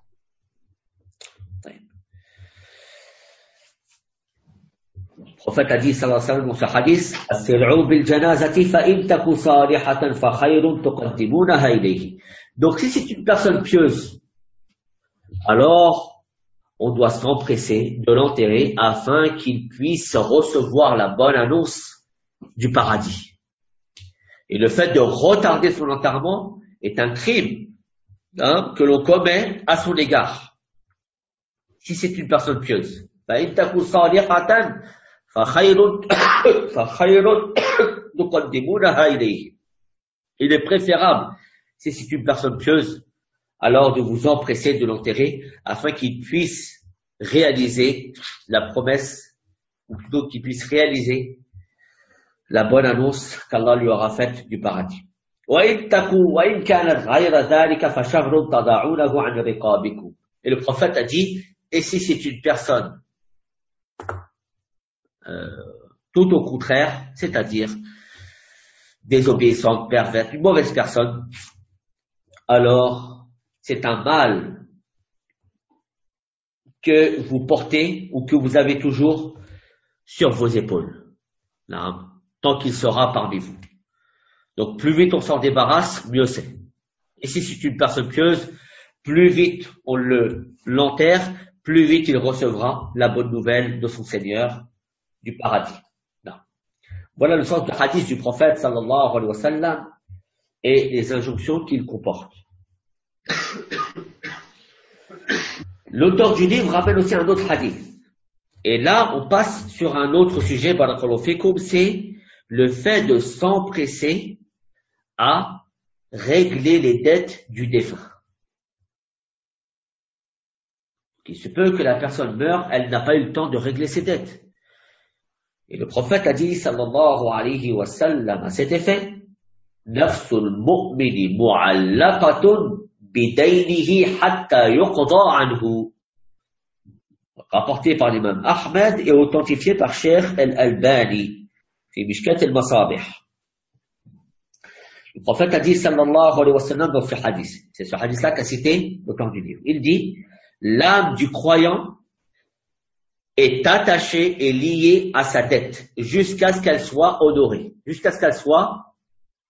Le prophète a dit, sallallahu alayhi wa sallam, dans ce hadith, As-sir'u bil janazati fa in taku salihatan fa khayrun tuqaddimunaha ilayhi. Donc, si c'est une personne pieuse, alors, on doit s'empresser de l'enterrer afin qu'il puisse recevoir la bonne annonce du paradis. Et le fait de retarder son enterrement est un crime que l'on commet à son égard. Si c'est une personne pieuse. fa in taku salihatan il est préférable, si c'est une personne pieuse, alors de vous empresser de l'enterrer afin qu'il puisse réaliser la promesse, ou plutôt qu'il puisse réaliser la bonne annonce qu'Allah lui aura faite du paradis. Et le prophète a dit, et si c'est une personne tout au contraire, c'est-à-dire désobéissante, perverse, une mauvaise personne, alors c'est un mal que vous portez ou que vous avez toujours sur vos épaules, là, tant qu'il sera parmi vous. Donc plus vite on s'en débarrasse, mieux c'est. Et si c'est une personne pieuse, plus vite on l'enterre, plus vite il recevra la bonne nouvelle de son Seigneur du paradis. Non. Voilà le sens du hadith du prophète sallallahu alayhi wa sallam et les injonctions qu'il comporte. L'auteur du livre rappelle aussi un autre hadith. Et là, on passe sur un autre sujet, barakallahu fikum, c'est le fait de s'empresser à régler les dettes du défunt. Il se peut que la personne meure, elle n'a pas eu le temps de régler ses dettes. Et le prophète a dit, sallallahu alayhi wa sallam, à cet effet, Nafsul mu'mini mu'allaqatun bidaynihi hatta yuqda anhu. Rapporté par l'imam Ahmed et authentifié par Cheikh al-Albani, fi Mishkat al-Masabih. Le prophète a dit, sallallahu alayhi wa sallam, dans ce hadith. C'est ce hadith-là qu'a cité l'auteur du livre. Il dit, l'âme du croyant est attachée et liée à sa dette jusqu'à ce qu'elle soit honorée. Jusqu'à ce qu'elle soit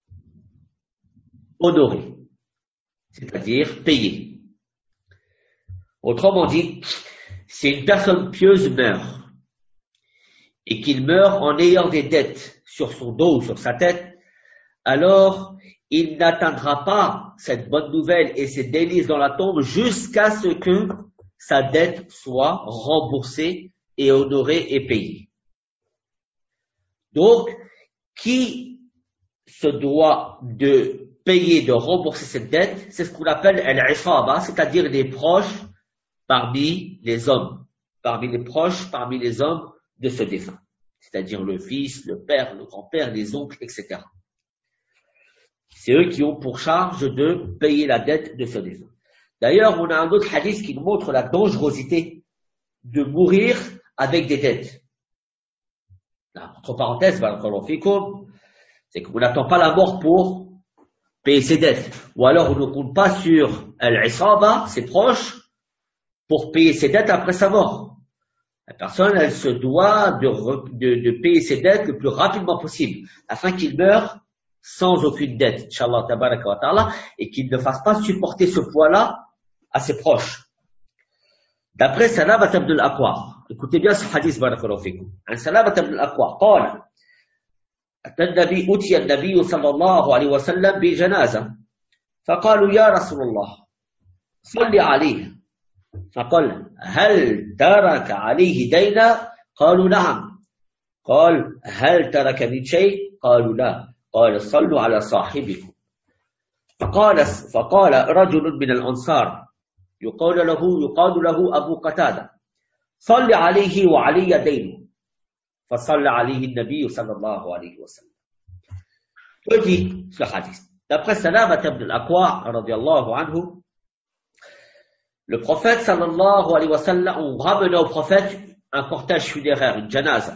honorée. C'est-à-dire payée. Autrement dit, si une personne pieuse meurt et qu'il meurt en ayant des dettes sur son dos ou sur sa tête, alors il n'atteindra pas cette bonne nouvelle et ses délices dans la tombe jusqu'à ce que sa dette soit remboursée et honorée et payée. Donc, qui se doit de payer, de rembourser cette dette, c'est ce qu'on appelle al-isaba, c'est-à-dire les proches parmi les hommes, parmi les hommes de ce défunt, c'est-à-dire le fils, le père, le grand-père, les oncles, etc. C'est eux qui ont pour charge de payer la dette de ce défunt. D'ailleurs, on a un autre hadith qui nous montre la dangerosité de mourir avec des dettes. Là, entre parenthèses, c'est qu'on n'attend pas la mort pour payer ses dettes. Ou alors on ne compte pas sur al-isaba, ses proches, pour payer ses dettes après sa mort. La personne, elle se doit de payer ses dettes le plus rapidement possible, afin qu'il meure sans aucune dette, Inch'Allah tabaraka wa ta'ala, et qu'il ne fasse pas supporter ce poids-là à ses proches. D'après Salamat ibn al-Aqwa, écoutez bien ce hadith, barakallahu fikum. Salamat ibn al-Aqwa, قال أتي النبي صلى الله عليه وسلم بجنازة فقالوا يا رسول الله صل عليه فقال هل ترك عليه دينا قالوا نعم قال هل ترك من شيء قالوا لا قال صلوا على صاحبكم فقال رجل من الأنصار يقال له أبو قتادة صل عليه وعلي دينه فصلى عليه النبي صلى الله عليه وسلم. Que dit ce hadith? D'après Salamat ibn al-Aqwa radiyallahu anhu, le prophète sallallahu alayhi wa sallam, on ramena au prophète un cortège funéraire, une janaza.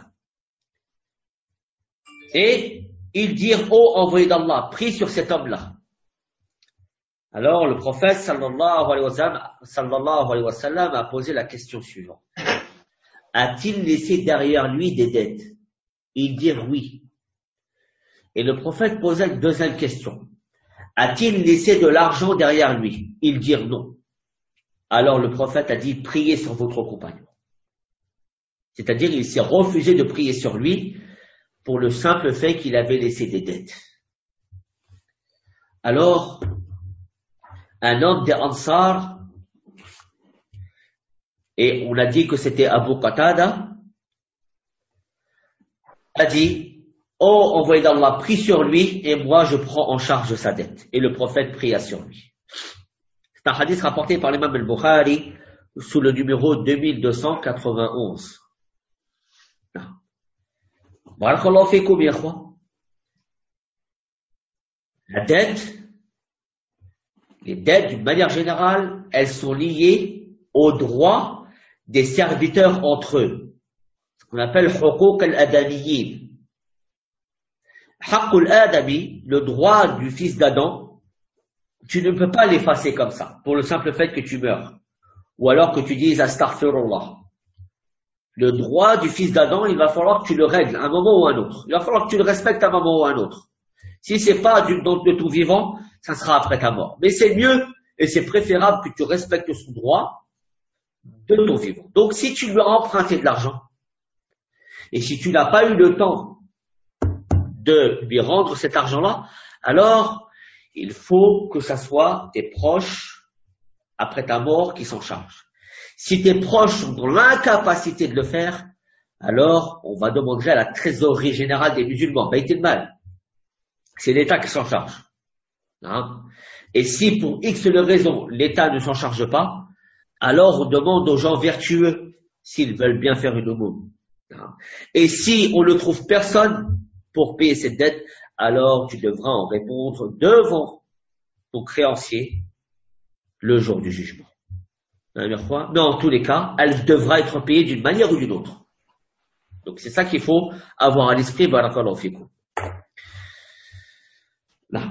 Et ils dirent, ô envoyé d'Allah, prie sur cet homme-là. Alors le prophète sallallahu alayhi wa sallam a posé la question suivante. A-t-il laissé derrière lui des dettes? Ils dirent oui. Et le prophète posait une deuxième question. A-t-il laissé de l'argent derrière lui? Ils dirent non. Alors le prophète a dit, priez sur votre compagnon. C'est-à-dire, il s'est refusé de prier sur lui pour le simple fait qu'il avait laissé des dettes. Alors, un homme des Ansar, et on a dit que c'était Abu Qatada, a dit, oh envoyé d'Allah, prie sur lui et moi je prends en charge sa dette. Et le prophète pria sur lui. C'est un hadith rapporté par l'imam al-Bukhari sous le numéro 2291. Barakallahu fikum ya ikhwa. La dette, les dettes d'une manière générale, elles sont liées aux droits des serviteurs entre eux. Ce qu'on appelle huquq al-adamiyyin. Haqq al-adami, le droit du fils d'Adam, tu ne peux pas l'effacer comme ça, pour le simple fait que tu meurs. Ou alors que tu dises astaghfirullah. Le droit du fils d'Adam, il va falloir que tu le règles à un moment ou à un autre. Il va falloir que tu le respectes à un moment ou à un autre. Si c'est pas de tout vivant, ça sera après ta mort. Mais c'est mieux et c'est préférable que tu respectes son droit de ton vivant. Donc si tu lui as emprunté de l'argent, et si tu n'as pas eu le temps de lui rendre cet argent-là, alors il faut que ça soit tes proches, après ta mort, qui s'en chargent. Si tes proches sont dans l'incapacité de le faire, alors on va demander à la trésorerie générale des musulmans, Bayt al-Mal. C'est l'État qui s'en charge. Hein? Et si pour X raison, l'État ne s'en charge pas, alors on demande aux gens vertueux s'ils veulent bien faire une aumône. Hein? Et si on ne trouve personne pour payer cette dette, alors tu devras en répondre devant ton créancier le jour du jugement. Mais en tous les cas, elle devra être payée d'une manière ou d'une autre. Donc c'est ça qu'il faut avoir à l'esprit, barakallahu fikum. Là.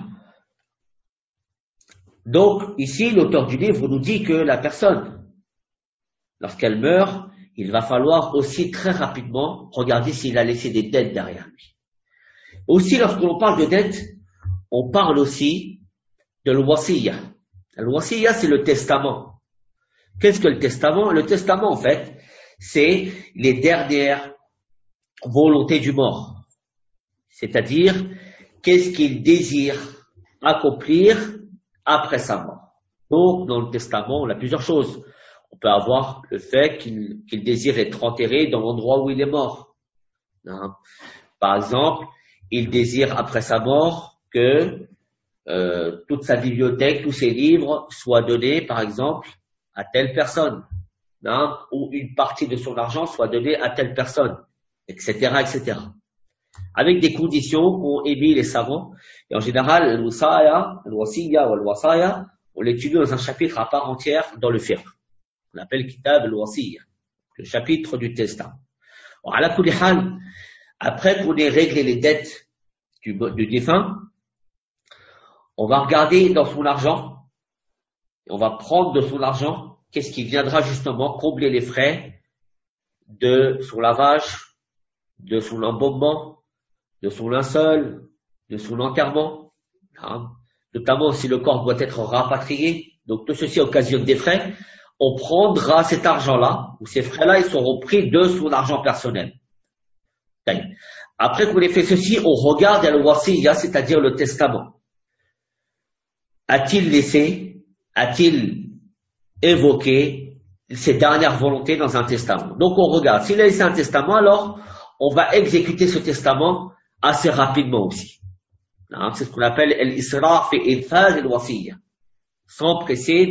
Donc ici, l'auteur du livre nous dit que la personne, lorsqu'elle meurt, il va falloir aussi très rapidement regarder s'il a laissé des dettes derrière lui. Aussi, lorsque l'on parle de dettes, on parle aussi de l'wasiyya. L'wasiyya, c'est le testament. Qu'est-ce que le testament? Le testament, en fait, c'est les dernières volontés du mort. C'est-à-dire, qu'est-ce qu'il désire accomplir après sa mort. Donc, dans le testament, on a plusieurs choses. On peut avoir le fait qu'il désire être enterré dans l'endroit où il est mort. Par exemple, il désire après sa mort que toute sa bibliothèque, tous ses livres soient donnés, par exemple, à telle personne, ou une partie de son argent soit donnée à telle personne, etc., etc. Avec des conditions qu'ont émis les savants. Et en général, al-wasiyya ou al-wasaya, on l'étudie dans un chapitre à part entière dans le fiqh. On l'appelle Kitab al-wasiyya, le chapitre du testament. Après qu'on ait réglé les dettes du défunt, on va regarder dans son argent, et on va prendre de son argent, qu'est-ce qui viendra justement combler les frais de son lavage, de son embaumement, de son linceul, de son enterrement, notamment si le corps doit être rapatrié. Donc tout ceci occasionne des frais. On prendra cet argent-là, ou ces frais-là, ils seront pris de son argent personnel. Après qu'on ait fait ceci, on regarde al-wasiyya, c'est-à-dire le testament. A-t-il évoqué ses dernières volontés dans un testament? Donc on regarde. S'il a laissé un testament, alors on va exécuter ce testament assez rapidement aussi. C'est ce qu'on appelle l'isra fi infaz al-wasiyya. Sans presser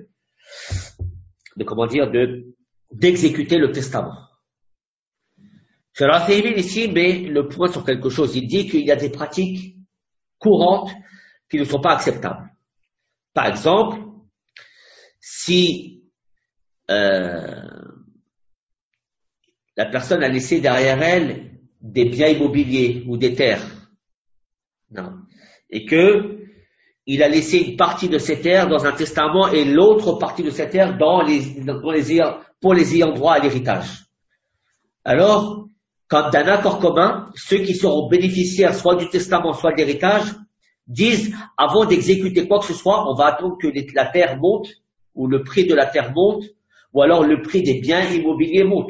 d'exécuter le testament. Je vais ici, mais le point sur quelque chose. Il dit qu'il y a des pratiques courantes qui ne sont pas acceptables. Par exemple, si la personne a laissé derrière elle des biens immobiliers ou des terres, et que il a laissé une partie de ces terres dans un testament et l'autre partie de ces terres pour les ayants droit à l'héritage. Alors, quand d'un accord commun, ceux qui seront bénéficiaires soit du testament, soit de l'héritage, disent, avant d'exécuter quoi que ce soit, on va attendre que la terre monte, ou le prix de la terre monte, ou alors le prix des biens immobiliers monte,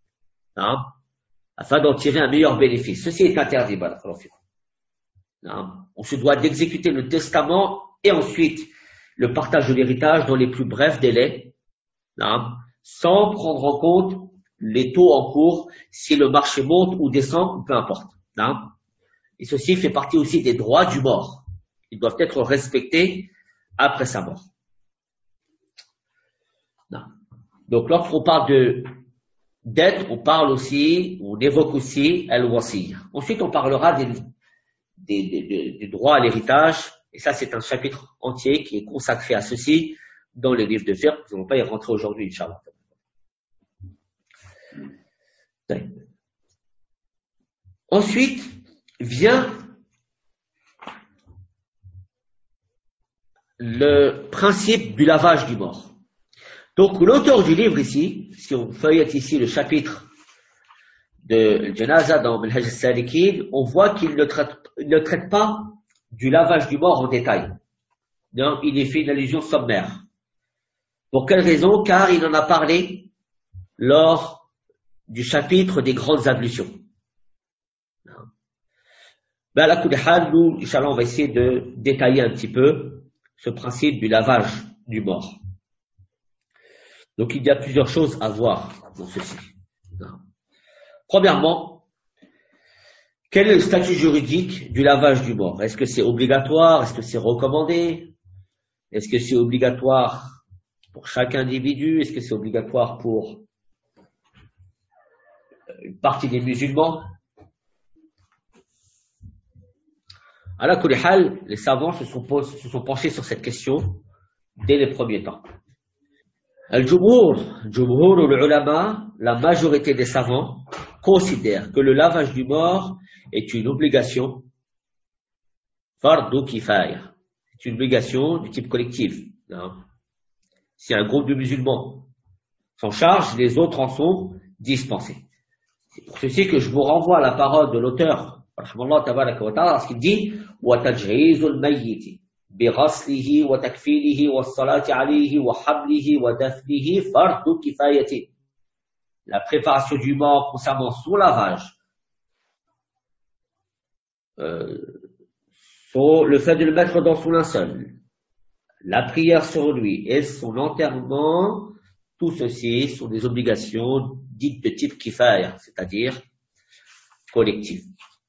afin d'en tirer un meilleur bénéfice. Ceci est interdit. On se doit d'exécuter le testament et ensuite le partage de l'héritage dans les plus brefs délais, sans prendre en compte les taux en cours, si le marché monte ou descend, peu importe. Et ceci fait partie aussi des droits du mort. Ils doivent être respectés après sa mort. Donc lorsqu'on parle de dette, on évoque aussi al-wasiyya. Ensuite, on parlera des droits à l'héritage, et ça c'est un chapitre entier qui est consacré à ceci dans les livres de fiqh. Nous n'allons pas y rentrer aujourd'hui, Inch'Allah. Ensuite vient le principe du lavage du mort. Donc l'auteur du livre ici, si on feuillette ici le chapitre de Janaza dans Minhaj al-Salikin, on voit qu'il ne traite pas du lavage du mort en détail. Donc, il y fait une allusion sommaire. Pour quelle raison? Car il en a parlé lors du chapitre des grandes ablutions. À la Koudihal, nous, Inch'Allah, on va essayer de détailler un petit peu ce principe du lavage du mort. Donc, il y a plusieurs choses à voir dans ceci. Premièrement, quel est le statut juridique du lavage du mort? Est-ce que c'est obligatoire? Est-ce que c'est recommandé? Est-ce que c'est obligatoire pour chaque individu? Est-ce que c'est obligatoire pour une partie des musulmans? À la Koulihal, les savants se sont penchés sur cette question dès les premiers temps. Al-Jumhur al-Ulama, la majorité des savants, considèrent que le lavage du mort est une obligation fardu kifaya. C'est une obligation du type collectif. Si un groupe de musulmans s'en charge, les autres en sont dispensés. C'est pour ceci que je vous renvoie à la parole de l'auteur, parce qu'il dit wa tajhizul mayyit, بغسله وتكفينه والصلاة عليه وحمله ودفنه فرض كفاية. La préparation du mort concernant son lavage, le fait de le mettre dans son linceul, la prière sur lui et son enterrement, tout ceci sont des obligations dites de type kifaya, c'est-à-dire collectives.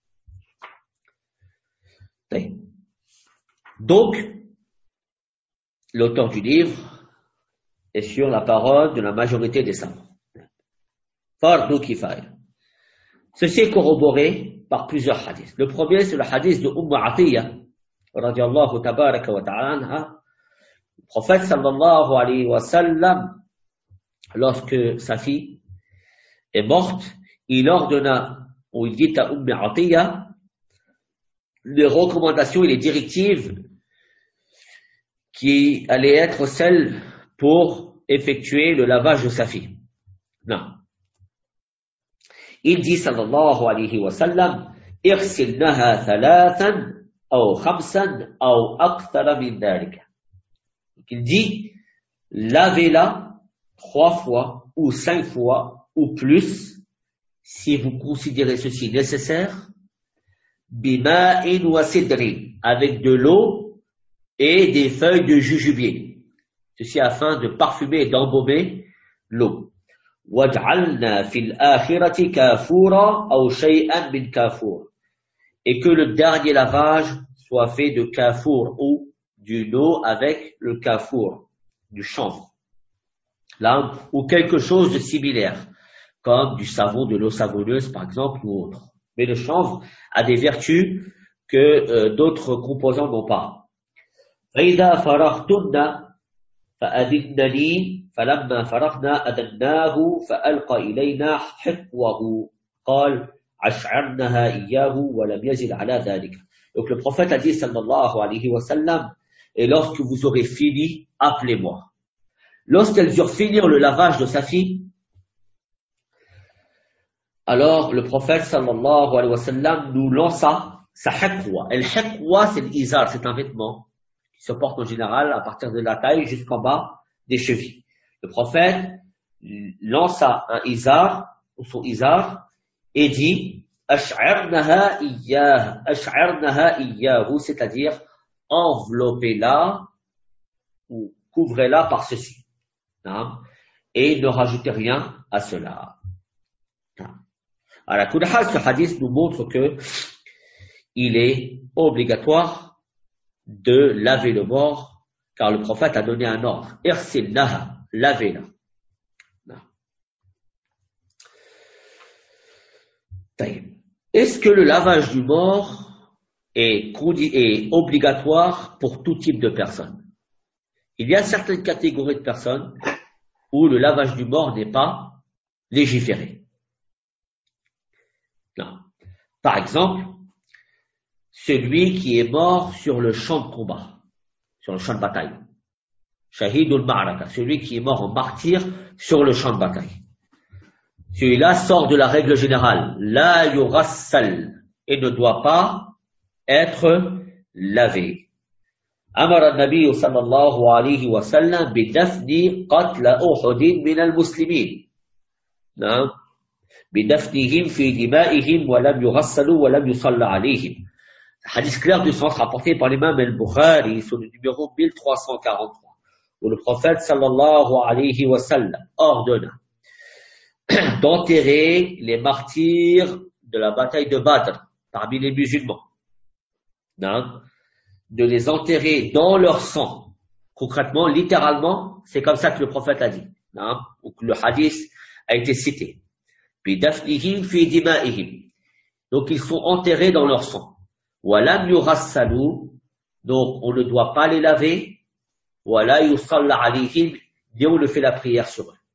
Donc, l'auteur du livre est sur la parole de la majorité des savants. Fardu kifaya. Ceci est corroboré par plusieurs hadiths. Le premier, c'est le hadith de Atiyya, radiallahu tabaraka wa ta'ala anha. Le prophète sallallahu alayhi wa sallam, lorsque sa fille est morte, il ordonna, ou il dit à Atiyya, les recommandations et les directives qui allaient être celles pour effectuer le lavage de sa fille. Non. Il dit sallallahu alayhi wa sallam, irsilnaha thalathan aw khamsan aw akthara min dhalika. Il dit, lavez-la 3 fois ou 5 fois ou plus si vous considérez ceci nécessaire, bima'in wa sidrin, avec de l'eau et des feuilles de jujubie. Ceci afin de parfumer et d'embaumer l'eau. وَاجْعَلْنَا فِي الْآخِرَةِ كَافُورًا أَوْ شَيْئًا مِنْ كَافُورٍ. Et que le dernier lavage soit fait de kafour ou d'une eau avec le kafour, du chanvre. Là, ou quelque chose de similaire, comme du savon, de l'eau savonneuse par exemple ou autre. Mais le chanvre a des vertus que d'autres composants n'ont pas. فَإِذَا فَرَغْتُنَّ فَأَذِنَّ لِي فَلَمَّا فَرَغْنَا أَذَنَّاهُ فَأَلْقَى إِلَيْنَا حِقْوَهُ قال أشعرنها إياه ولم يزد على ذلك. Donc le prophète a dit sallallahu alayhi wa sallam, et lorsque vous aurez fini, appelez-moi. Lorsqu'elles eurent fini le lavage de sa fille, alors le prophète sallallahu alayhi wa sallam nous lança sa hiqwa. El hiqwa, c'est l'izar, c'est un vêtement qui se porte en général à partir de la taille jusqu'en bas des chevilles. Le prophète lança un izar, ou son izar, et dit ash'arnaha iyyahu, c'est-à-dire enveloppez-la ou couvrez-la par ceci, et ne rajoutez rien à cela. Alors, ce hadith nous montre que il est obligatoire de laver le mort, car le prophète a donné un ordre, irsilnaha, lavez-la. Est-ce que le lavage du mort est obligatoire pour tout type de personnes? Il y a certaines catégories de personnes où le lavage du mort n'est pas légiféré. Non. Par exemple, celui qui est mort sur le champ de combat, sur le champ de bataille. Shahidul Ma'araka, celui qui est mort en martyr sur le champ de bataille. Celui-là sort de la règle générale, la yurassal, et ne doit pas être lavé. Amara an-Nabi sallallahu alayhi wa sallam bidafni qatla Uhud min al-muslimin. Bidafnihim fi dima'ihim wa lam yurassalu wa lam yusalla alayhim. Hadith clair du sens rapporté par l'imam al-Bukhari sur le numéro 1343, où le prophète sallallahu alayhi wa sallam ordonna d'enterrer les martyrs de la bataille de Badr parmi les musulmans, de les enterrer dans leur sang. Concrètement, littéralement, c'est comme ça que le prophète a dit, ou que le hadith a été cité. Puis dafnihim fi dima'ihim, donc ils sont enterrés dans leur sang. Walam yurassalu, donc on ne doit pas les laver. Wala yusalla alayhim, et on ne fait la prière sur eux.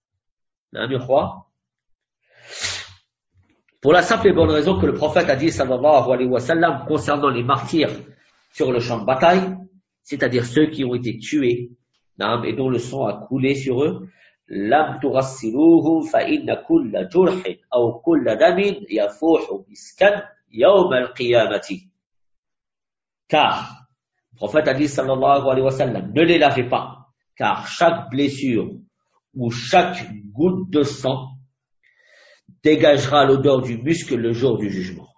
Pour la simple et bonne raison que le prophète a dit sallallahu alayhi wa sallam concernant les martyrs sur le champ de bataille, c'est-à-dire ceux qui ont été tués et dont le sang a coulé sur eux, lam turassiluhu fa inna kulla jurhin aw kulla damin yafuhu miskan yawm al-qiyamati. Car Le prophète a dit, sallallahu alayhi wa sallam, ne les lavez pas, car chaque blessure ou chaque goutte de sang dégagera l'odeur du musc le jour du jugement.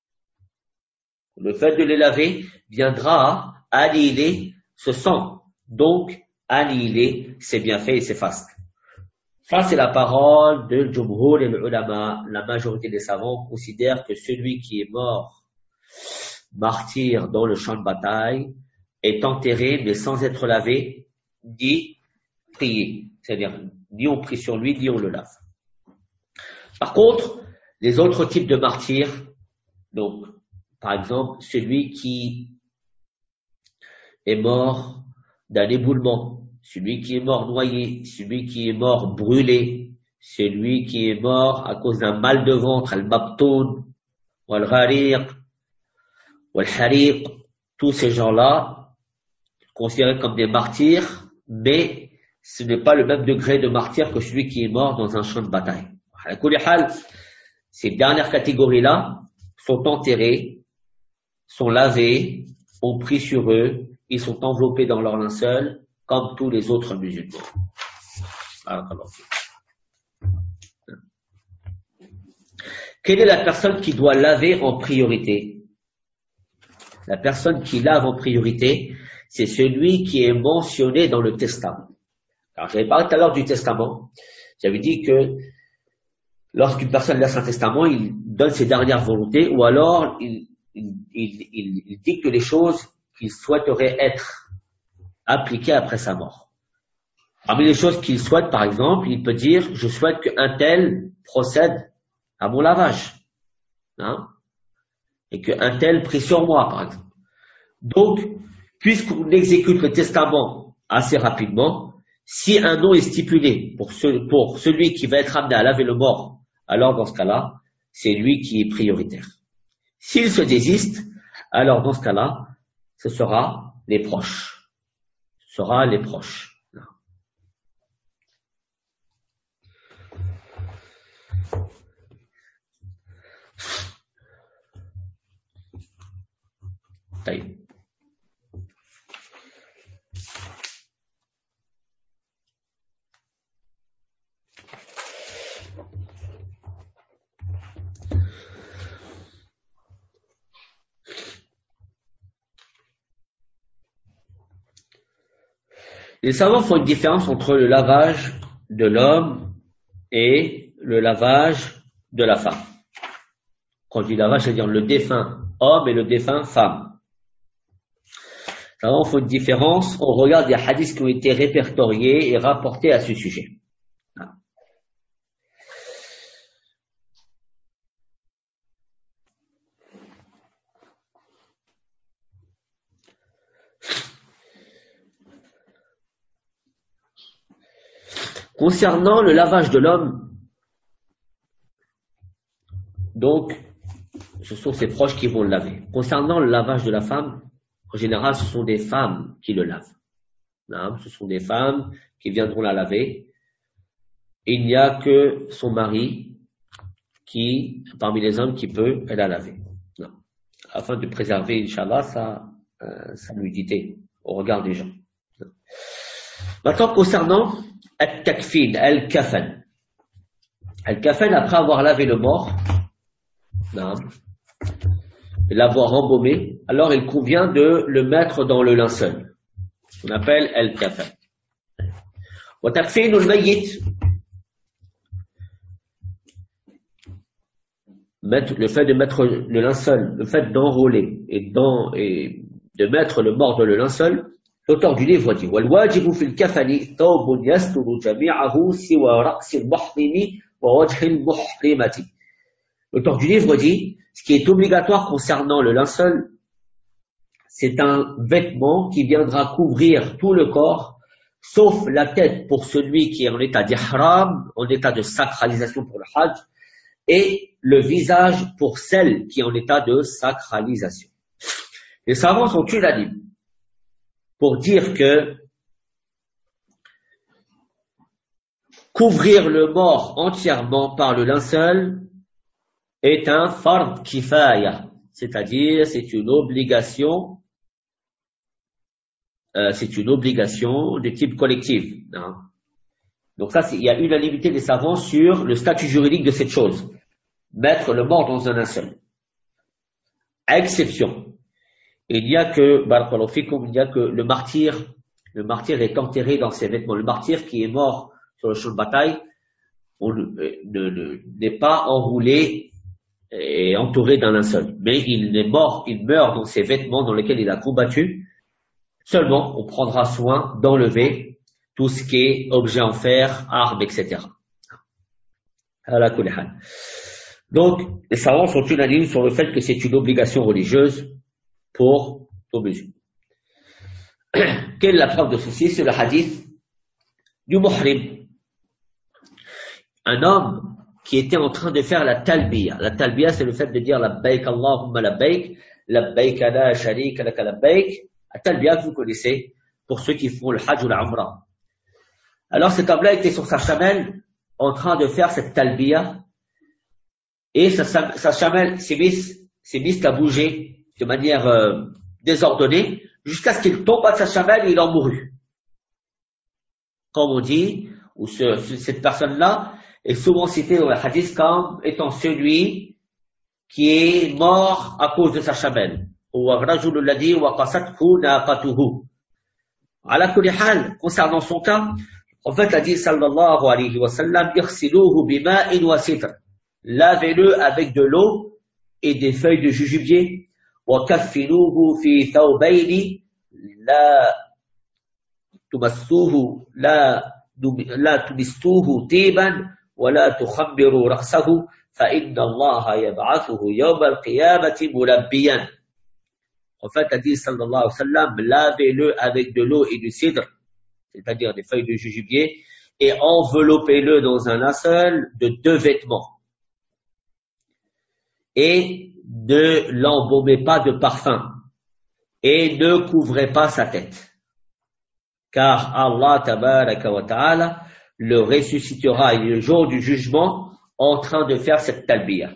Le fait de les laver viendra annihiler ce sang, donc annihiler ses bienfaits et ses fastes. Ça, c'est la parole de Jumhur et l'ulama. La majorité des savants considèrent que celui qui est mort martyr dans le champ de bataille est enterré, mais sans être lavé, ni prié. C'est-à-dire, ni on prie sur lui, ni on le lave. Par contre, les autres types de martyrs, donc, par exemple, celui qui est mort d'un éboulement, celui qui est mort noyé, celui qui est mort brûlé, celui qui est mort à cause d'un mal de ventre, al-mabtoun, ou al-ghariq, ou al-hariq, tous ces gens-là, considérés comme des martyrs, mais ce n'est pas le même degré de martyr que celui qui est mort dans un champ de bataille. Ces dernières catégories-là sont enterrés, sont lavés, on prie sur eux, ils sont enveloppés dans leur linceul, comme tous les autres musulmans. Quelle est la personne qui doit laver en priorité? La personne qui lave en priorité, c'est celui qui est mentionné dans le testament. Alors, j'avais parlé tout à l'heure du testament. J'avais dit que lorsqu'une personne laisse un testament, il donne ses dernières volontés, ou alors il dicte les choses qu'il souhaiterait être appliquées après sa mort. Parmi les choses qu'il souhaite, par exemple, il peut dire, je souhaite qu'un tel procède à mon lavage, hein, et qu'un tel prie sur moi, par exemple. Donc, puisqu'on exécute le testament assez rapidement, si un nom est stipulé pour celui qui va être amené à laver le mort, alors dans ce cas-là, c'est lui qui est prioritaire. S'il se désiste, alors dans ce cas-là, ce sera les proches. Ce sera les proches. Taïe. Les savants font une différence entre le lavage de l'homme et le lavage de la femme. Quand je dis lavage, c'est-à-dire le défunt homme et le défunt femme. Les savants font une différence. On regarde les hadiths qui ont été répertoriés et rapportés à ce sujet. Concernant le lavage de l'homme, donc, ce sont ses proches qui vont le laver. Concernant le lavage de la femme, en général, ce sont des femmes qui le lavent. Non, ce sont des femmes qui viendront la laver. Il n'y a que son mari qui, parmi les hommes, qui peut la laver. Non. Afin de préserver, Inch'Allah, sa nudité au regard des gens. Non. Maintenant, concernant al-takfin, al-kafan. Al-kafan, après avoir lavé le mort, et l'avoir embaumé, alors il convient de le mettre dans le linceul. On appelle al-kafan. Wa takfin al-mayyit. Le fait de mettre le linceul, le fait d'enrôler et de mettre le mort dans le linceul, l'auteur du livre dit وَالْوَاجِبُ فِي الْكَفَنِ ثَوْبٌ يَسْتُرُ جَمِيعَهُ سِوَى رَأْسِ الْمُحْرِمِ وَوَجْهِ الْمُحْرِمَةِ. L'auteur du livre dit, ce qui est obligatoire concernant le linceul, c'est un vêtement qui viendra couvrir tout le corps, sauf la tête pour celui qui est en état d'ihram, en état de sacralisation pour le hajj, et le visage pour celle qui est en état de sacralisation. Les savants sont unanimes pour dire que couvrir le mort entièrement par le linceul est un fard kifaya, c'est-à-dire c'est une obligation c'est une obligation de type collective. Hein. Donc ça, il y a unanimité des savants sur le statut juridique de cette chose. Mettre le mort dans un linceul. À exception, il n'y a que, barakallahu fikum, il n'y a que le martyr est enterré dans ses vêtements. Le martyr qui est mort sur le champ de bataille, n'est pas enroulé et entouré d'un linceul. Mais il meurt dans ses vêtements dans lesquels il a combattu. Seulement, on prendra soin d'enlever tout ce qui est objet en fer, armes, etc. Donc, les savants sont unanimes sur le fait que c'est une obligation religieuse pour tout musulman. Quelle est la preuve de ceci? C'est le hadith du muhrim. Un homme qui était en train de faire la talbiya. La talbiya, c'est le fait de dire labbaik Allahumma labbaik, labbaik la sharika laka labbaik. La talbiya, vous connaissez, pour ceux qui font le hajj ou la umrah. Alors cet homme-là était sur sa chamelle en train de faire cette talbiya et sa chamelle s'est mise à bouger de manière désordonnée jusqu'à ce qu'il tombe à sa chamelle et il en mourut. Comme on dit, ou cette personne-là est souvent citée dans le hadith comme étant celui qui est mort à cause de sa chamelle. Concernant son cas, en fait, a dit sallallahu alayhi wa sallam, irsiluhu bima'in wa sidr. Lavez-le avec de l'eau et des feuilles de jujubier. Wa kaffinuhu fi thawbayni la tumassuhu la tumistuhu tiban wa la tukhammiru ra'sahu fa inna Allah yab'athuhu yawm al-qiyamati mulabbiyan. En fait, a dit sallallahu alayhi wa sallam, lavez-le avec de l'eau et du cidre, c'est-à-dire des feuilles de jujubier, et enveloppez-le dans un linceul de 2 vêtements. Et ne l'embaumez pas de parfum. Et ne couvrez pas sa tête. Car Allah tabaraka wa ta'ala le ressuscitera le jour du jugement en train de faire cette talbiya.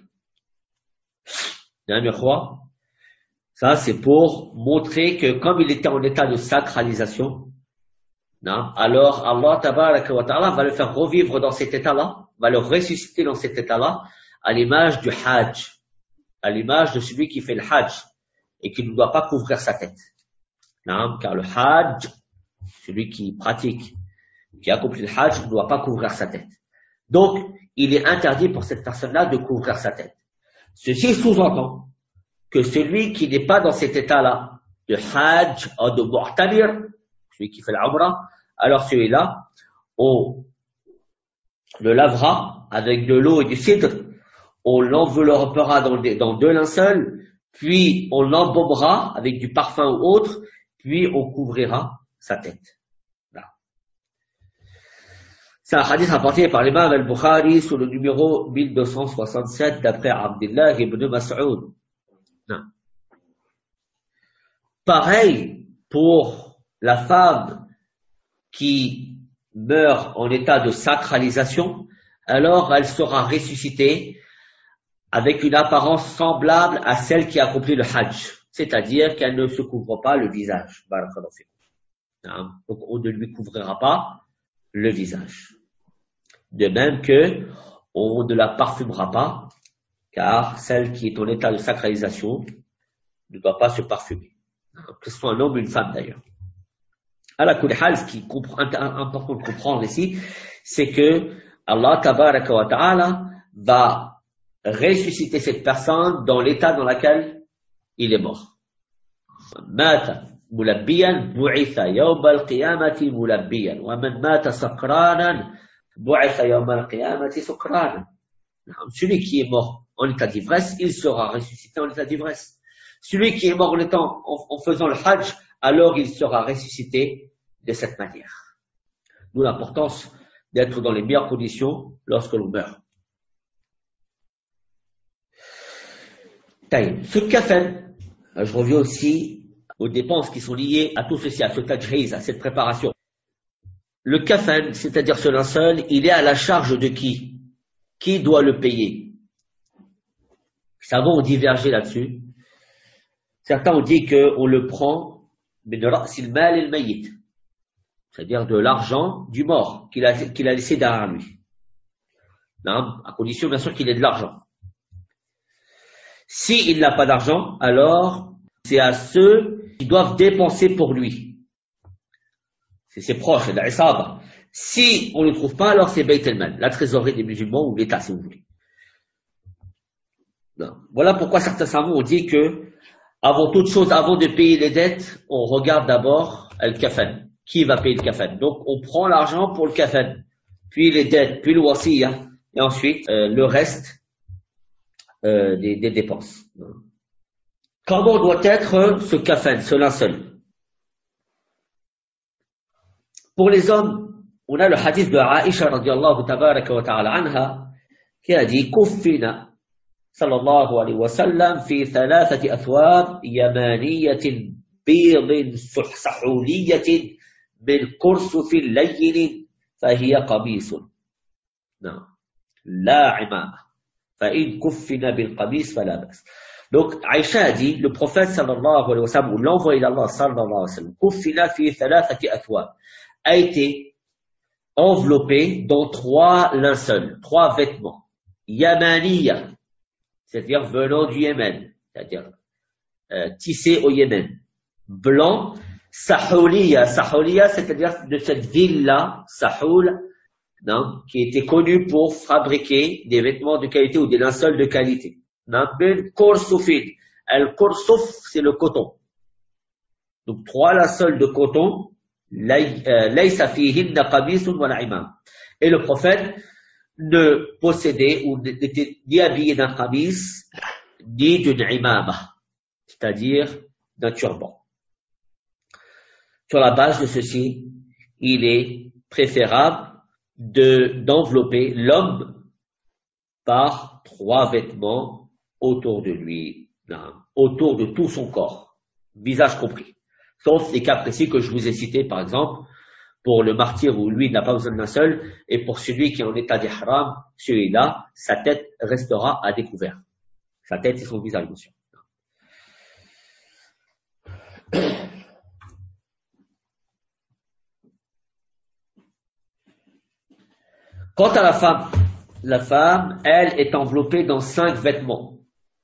Ça, c'est pour montrer que comme il était en état de sacralisation, alors Allah tabaraka wa ta'ala va le faire revivre dans cet état-là, va le ressusciter dans cet état-là, à l'image du hajj, à l'image de celui qui fait le hajj et qui ne doit pas couvrir sa tête. Car le hajj, celui qui pratique, qui accomplit le hajj, ne doit pas couvrir sa tête. Donc, il est interdit pour cette personne-là de couvrir sa tête. Ceci sous-entend que celui qui n'est pas dans cet état-là de hajj ou de mu'tamir, celui qui fait l'umrah, alors celui-là, on le lavera avec de l'eau et du cidre, on l'enveloppera dans 2 linceuls, puis on l'embaumera avec du parfum ou autre, puis on couvrira sa tête. Là. C'est un hadith rapporté par l'imam al-Bukhari sous le numéro 1267 d'après Abdullah ibn Mas'ud. Pareil pour la femme qui meurt en état de sacralisation, alors elle sera ressuscitée avec une apparence semblable à celle qui accomplit le hajj, c'est-à-dire qu'elle ne se couvre pas le visage. Donc on ne lui couvrira pas le visage. De même que on ne la parfumera pas, car celle qui est en état de sacralisation ne doit pas se parfumer. Que ce soit un homme ou une femme d'ailleurs. À la kulhal, ce qui est important de comprendre ici, c'est que Allah tabaraka wa ta'ala va ressusciter cette personne dans l'état dans lequel il est mort. Mata mulabbiyan bu'itha yawm al-qiyamati mulabbiyan wa man mata sakranan bu'itha yawm al-qiyamati sukranan. Celui qui est mort en état d'ivresse, il sera ressuscité en état d'ivresse. Celui qui est mort en faisant le hajj, alors il sera ressuscité de cette manière. D'où l'importance d'être dans les meilleures conditions lorsque l'on meurt. Ce kafan, je reviens aussi aux dépenses qui sont liées à tout ceci, à ce tajhiz, à cette préparation. Le kafan, c'est-à-dire ce linceul, il est à la charge de qui? Qui doit le payer? Les savants ont divergé là-dessus. Certains ont dit qu'on le prend min ra'sil mal al-mayyit, c'est-à-dire de l'argent du mort qu'il a laissé derrière lui. Non, à condition bien sûr qu'il ait de l'argent. S'il n'a pas d'argent, alors c'est à ceux qui doivent dépenser pour lui. C'est ses proches, c'est l'Isaba. Si on ne le trouve pas, alors c'est Bayt al-Mal, la trésorerie des musulmans ou l'État, si vous voulez. Non. Voilà pourquoi certains savants ont dit que, avant toute chose, avant de payer les dettes, on regarde d'abord le kafan. Qui va payer le kafan? Donc, on prend l'argent pour le kafan, puis les dettes, puis le wasiya, et ensuite le reste des dépenses. Comment doit être ce kafan, ce linceul? Pour les hommes, on a le hadith de Aïcha radiallahu tabaraka wa ta'ala anha qui a dit كفنا صلى الله عليه وسلم في 3 أثواب يمانية بيض سحولية من كرسف لين فهي قميص نعم لا عمامة فإن كفنا بالقميص فلا بأس. Donc Aïcha a dit, le prophète sallallahu alayhi wa sallam, ou l'envoyé d'Allah sallallahu alayhi wa sallam, كفنا في 3 أثواب, a été enveloppé dans 3 linceuls, 3 vêtements. Yamaniya, c'est-à-dire venant du Yémen, c'est-à-dire tissé au Yémen. Blanc, Sahouliya, Sahouliya, c'est-à-dire de cette ville-là, Sahoul, non, qui était connue pour fabriquer des vêtements de qualité ou des linceuls de qualité. Ben Korsufin, Al-Korsuf, c'est le coton. Donc 3 linceuls de coton, Laysa fihinna qamisun wala imam. Et le prophète ne possédait ou n'était ni habillé d'un qamis, ni d'une imama, c'est-à-dire d'un turban. Sur la base de ceci, il est préférable d'envelopper l'homme par 3 vêtements autour de lui, autour de tout son corps, visage compris. Sauf les cas précis que je vous ai cités, par exemple, pour le martyr où lui n'a pas besoin d'un seul, et pour celui qui est en état d'ihram, celui-là, sa tête restera à découvert. Sa tête et son visage, bien sûr. Quant à la femme, elle est enveloppée dans 5 vêtements.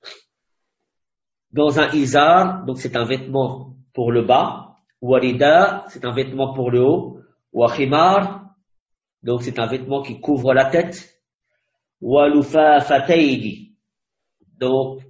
Dans un izar, donc c'est un vêtement pour le bas, ou rida, c'est un vêtement pour le haut, ou khimar, donc c'est un vêtement qui couvre la tête, ou lufafatayni, donc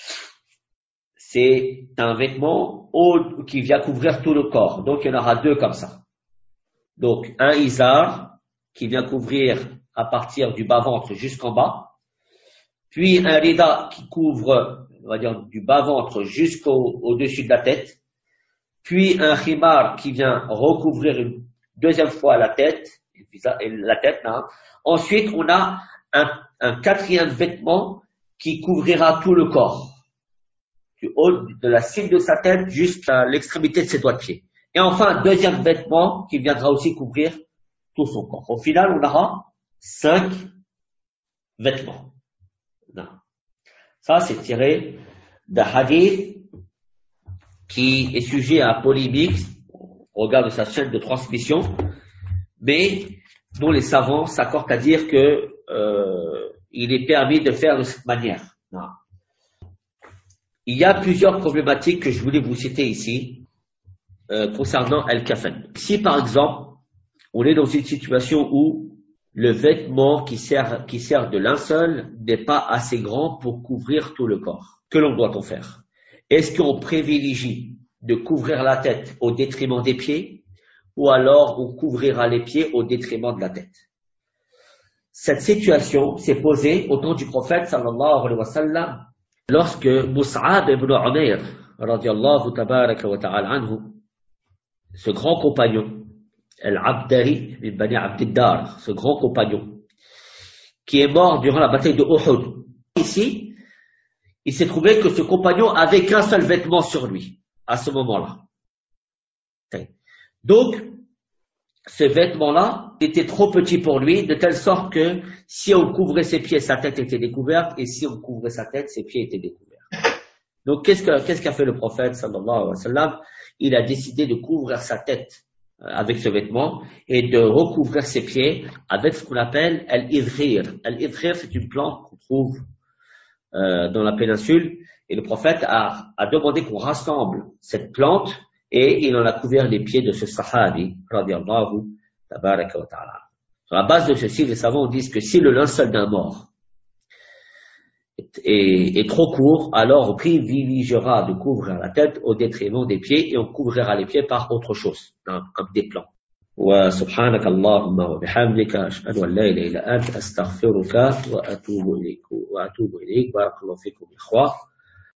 c'est un vêtement qui vient couvrir tout le corps, donc il y en aura 2 comme ça. Donc un izar qui vient couvrir à partir du bas-ventre jusqu'en bas, puis un rida qui couvre, on va dire, du bas-ventre jusqu'au-dessus de la tête, puis un khimar qui vient recouvrir une 2e fois la tête, hein. Ensuite, on a un 4e vêtement qui couvrira tout le corps, du haut de la cime de sa tête jusqu'à l'extrémité de ses doigts de pied. Et enfin, un 2e vêtement qui viendra aussi couvrir tout son corps. Au final, on aura 5 vêtements. Non. Ça, c'est tiré d'un hadith qui est sujet à polémique au regard de sa chaîne de transmission, mais dont les savants s'accordent à dire que il est permis de faire de cette manière. Non. Il y a plusieurs problématiques que je voulais vous citer ici concernant Al-Kafan. Si par exemple, on est dans une situation où le vêtement qui sert de linceul n'est pas assez grand pour couvrir tout le corps, que l'on doit-on faire? Est-ce qu'on privilégie de couvrir la tête au détriment des pieds, ou alors on couvrira les pieds au détriment de la tête? Cette situation s'est posée au temps du prophète sallallahu alayhi wa sallam, lorsque Mus'ab ibn Umayr radiyallahu tabaraka wa ta'ala anhu, ce grand compagnon, Al-Abdari min Bani Abdiddar, ce grand compagnon, qui est mort durant la bataille de Uhud. Ici, il s'est trouvé que ce compagnon avait qu'un seul vêtement sur lui, à ce moment-là. Donc, ce vêtement-là était trop petit pour lui, de telle sorte que si on couvrait ses pieds, sa tête était découverte, et si on couvrait sa tête, ses pieds étaient découverts. Donc, qu'est-ce qu'a fait le prophète, sallallahu alayhi wa sallam? Il a décidé de couvrir sa tête avec ce vêtement et de recouvrir ses pieds avec ce qu'on appelle al-idhir. Al-idhir, c'est une plante qu'on trouve dans la péninsule, et le prophète a demandé qu'on rassemble cette plante, et il en a couvert les pieds de ce sahabi, radiyallahu tabaraka wa ta'ala. Sur la base de ceci, les savants disent que si le linceul d'un mort est trop court, alors on privilégiera de couvrir la tête au détriment des pieds, et on couvrira les pieds par autre chose, comme des plants. وسبحانك اللهم وبحمدك أشهد أن لا إله إلا أنت أستغفرك وأتوب إليك بارك الله فيكم إخوة.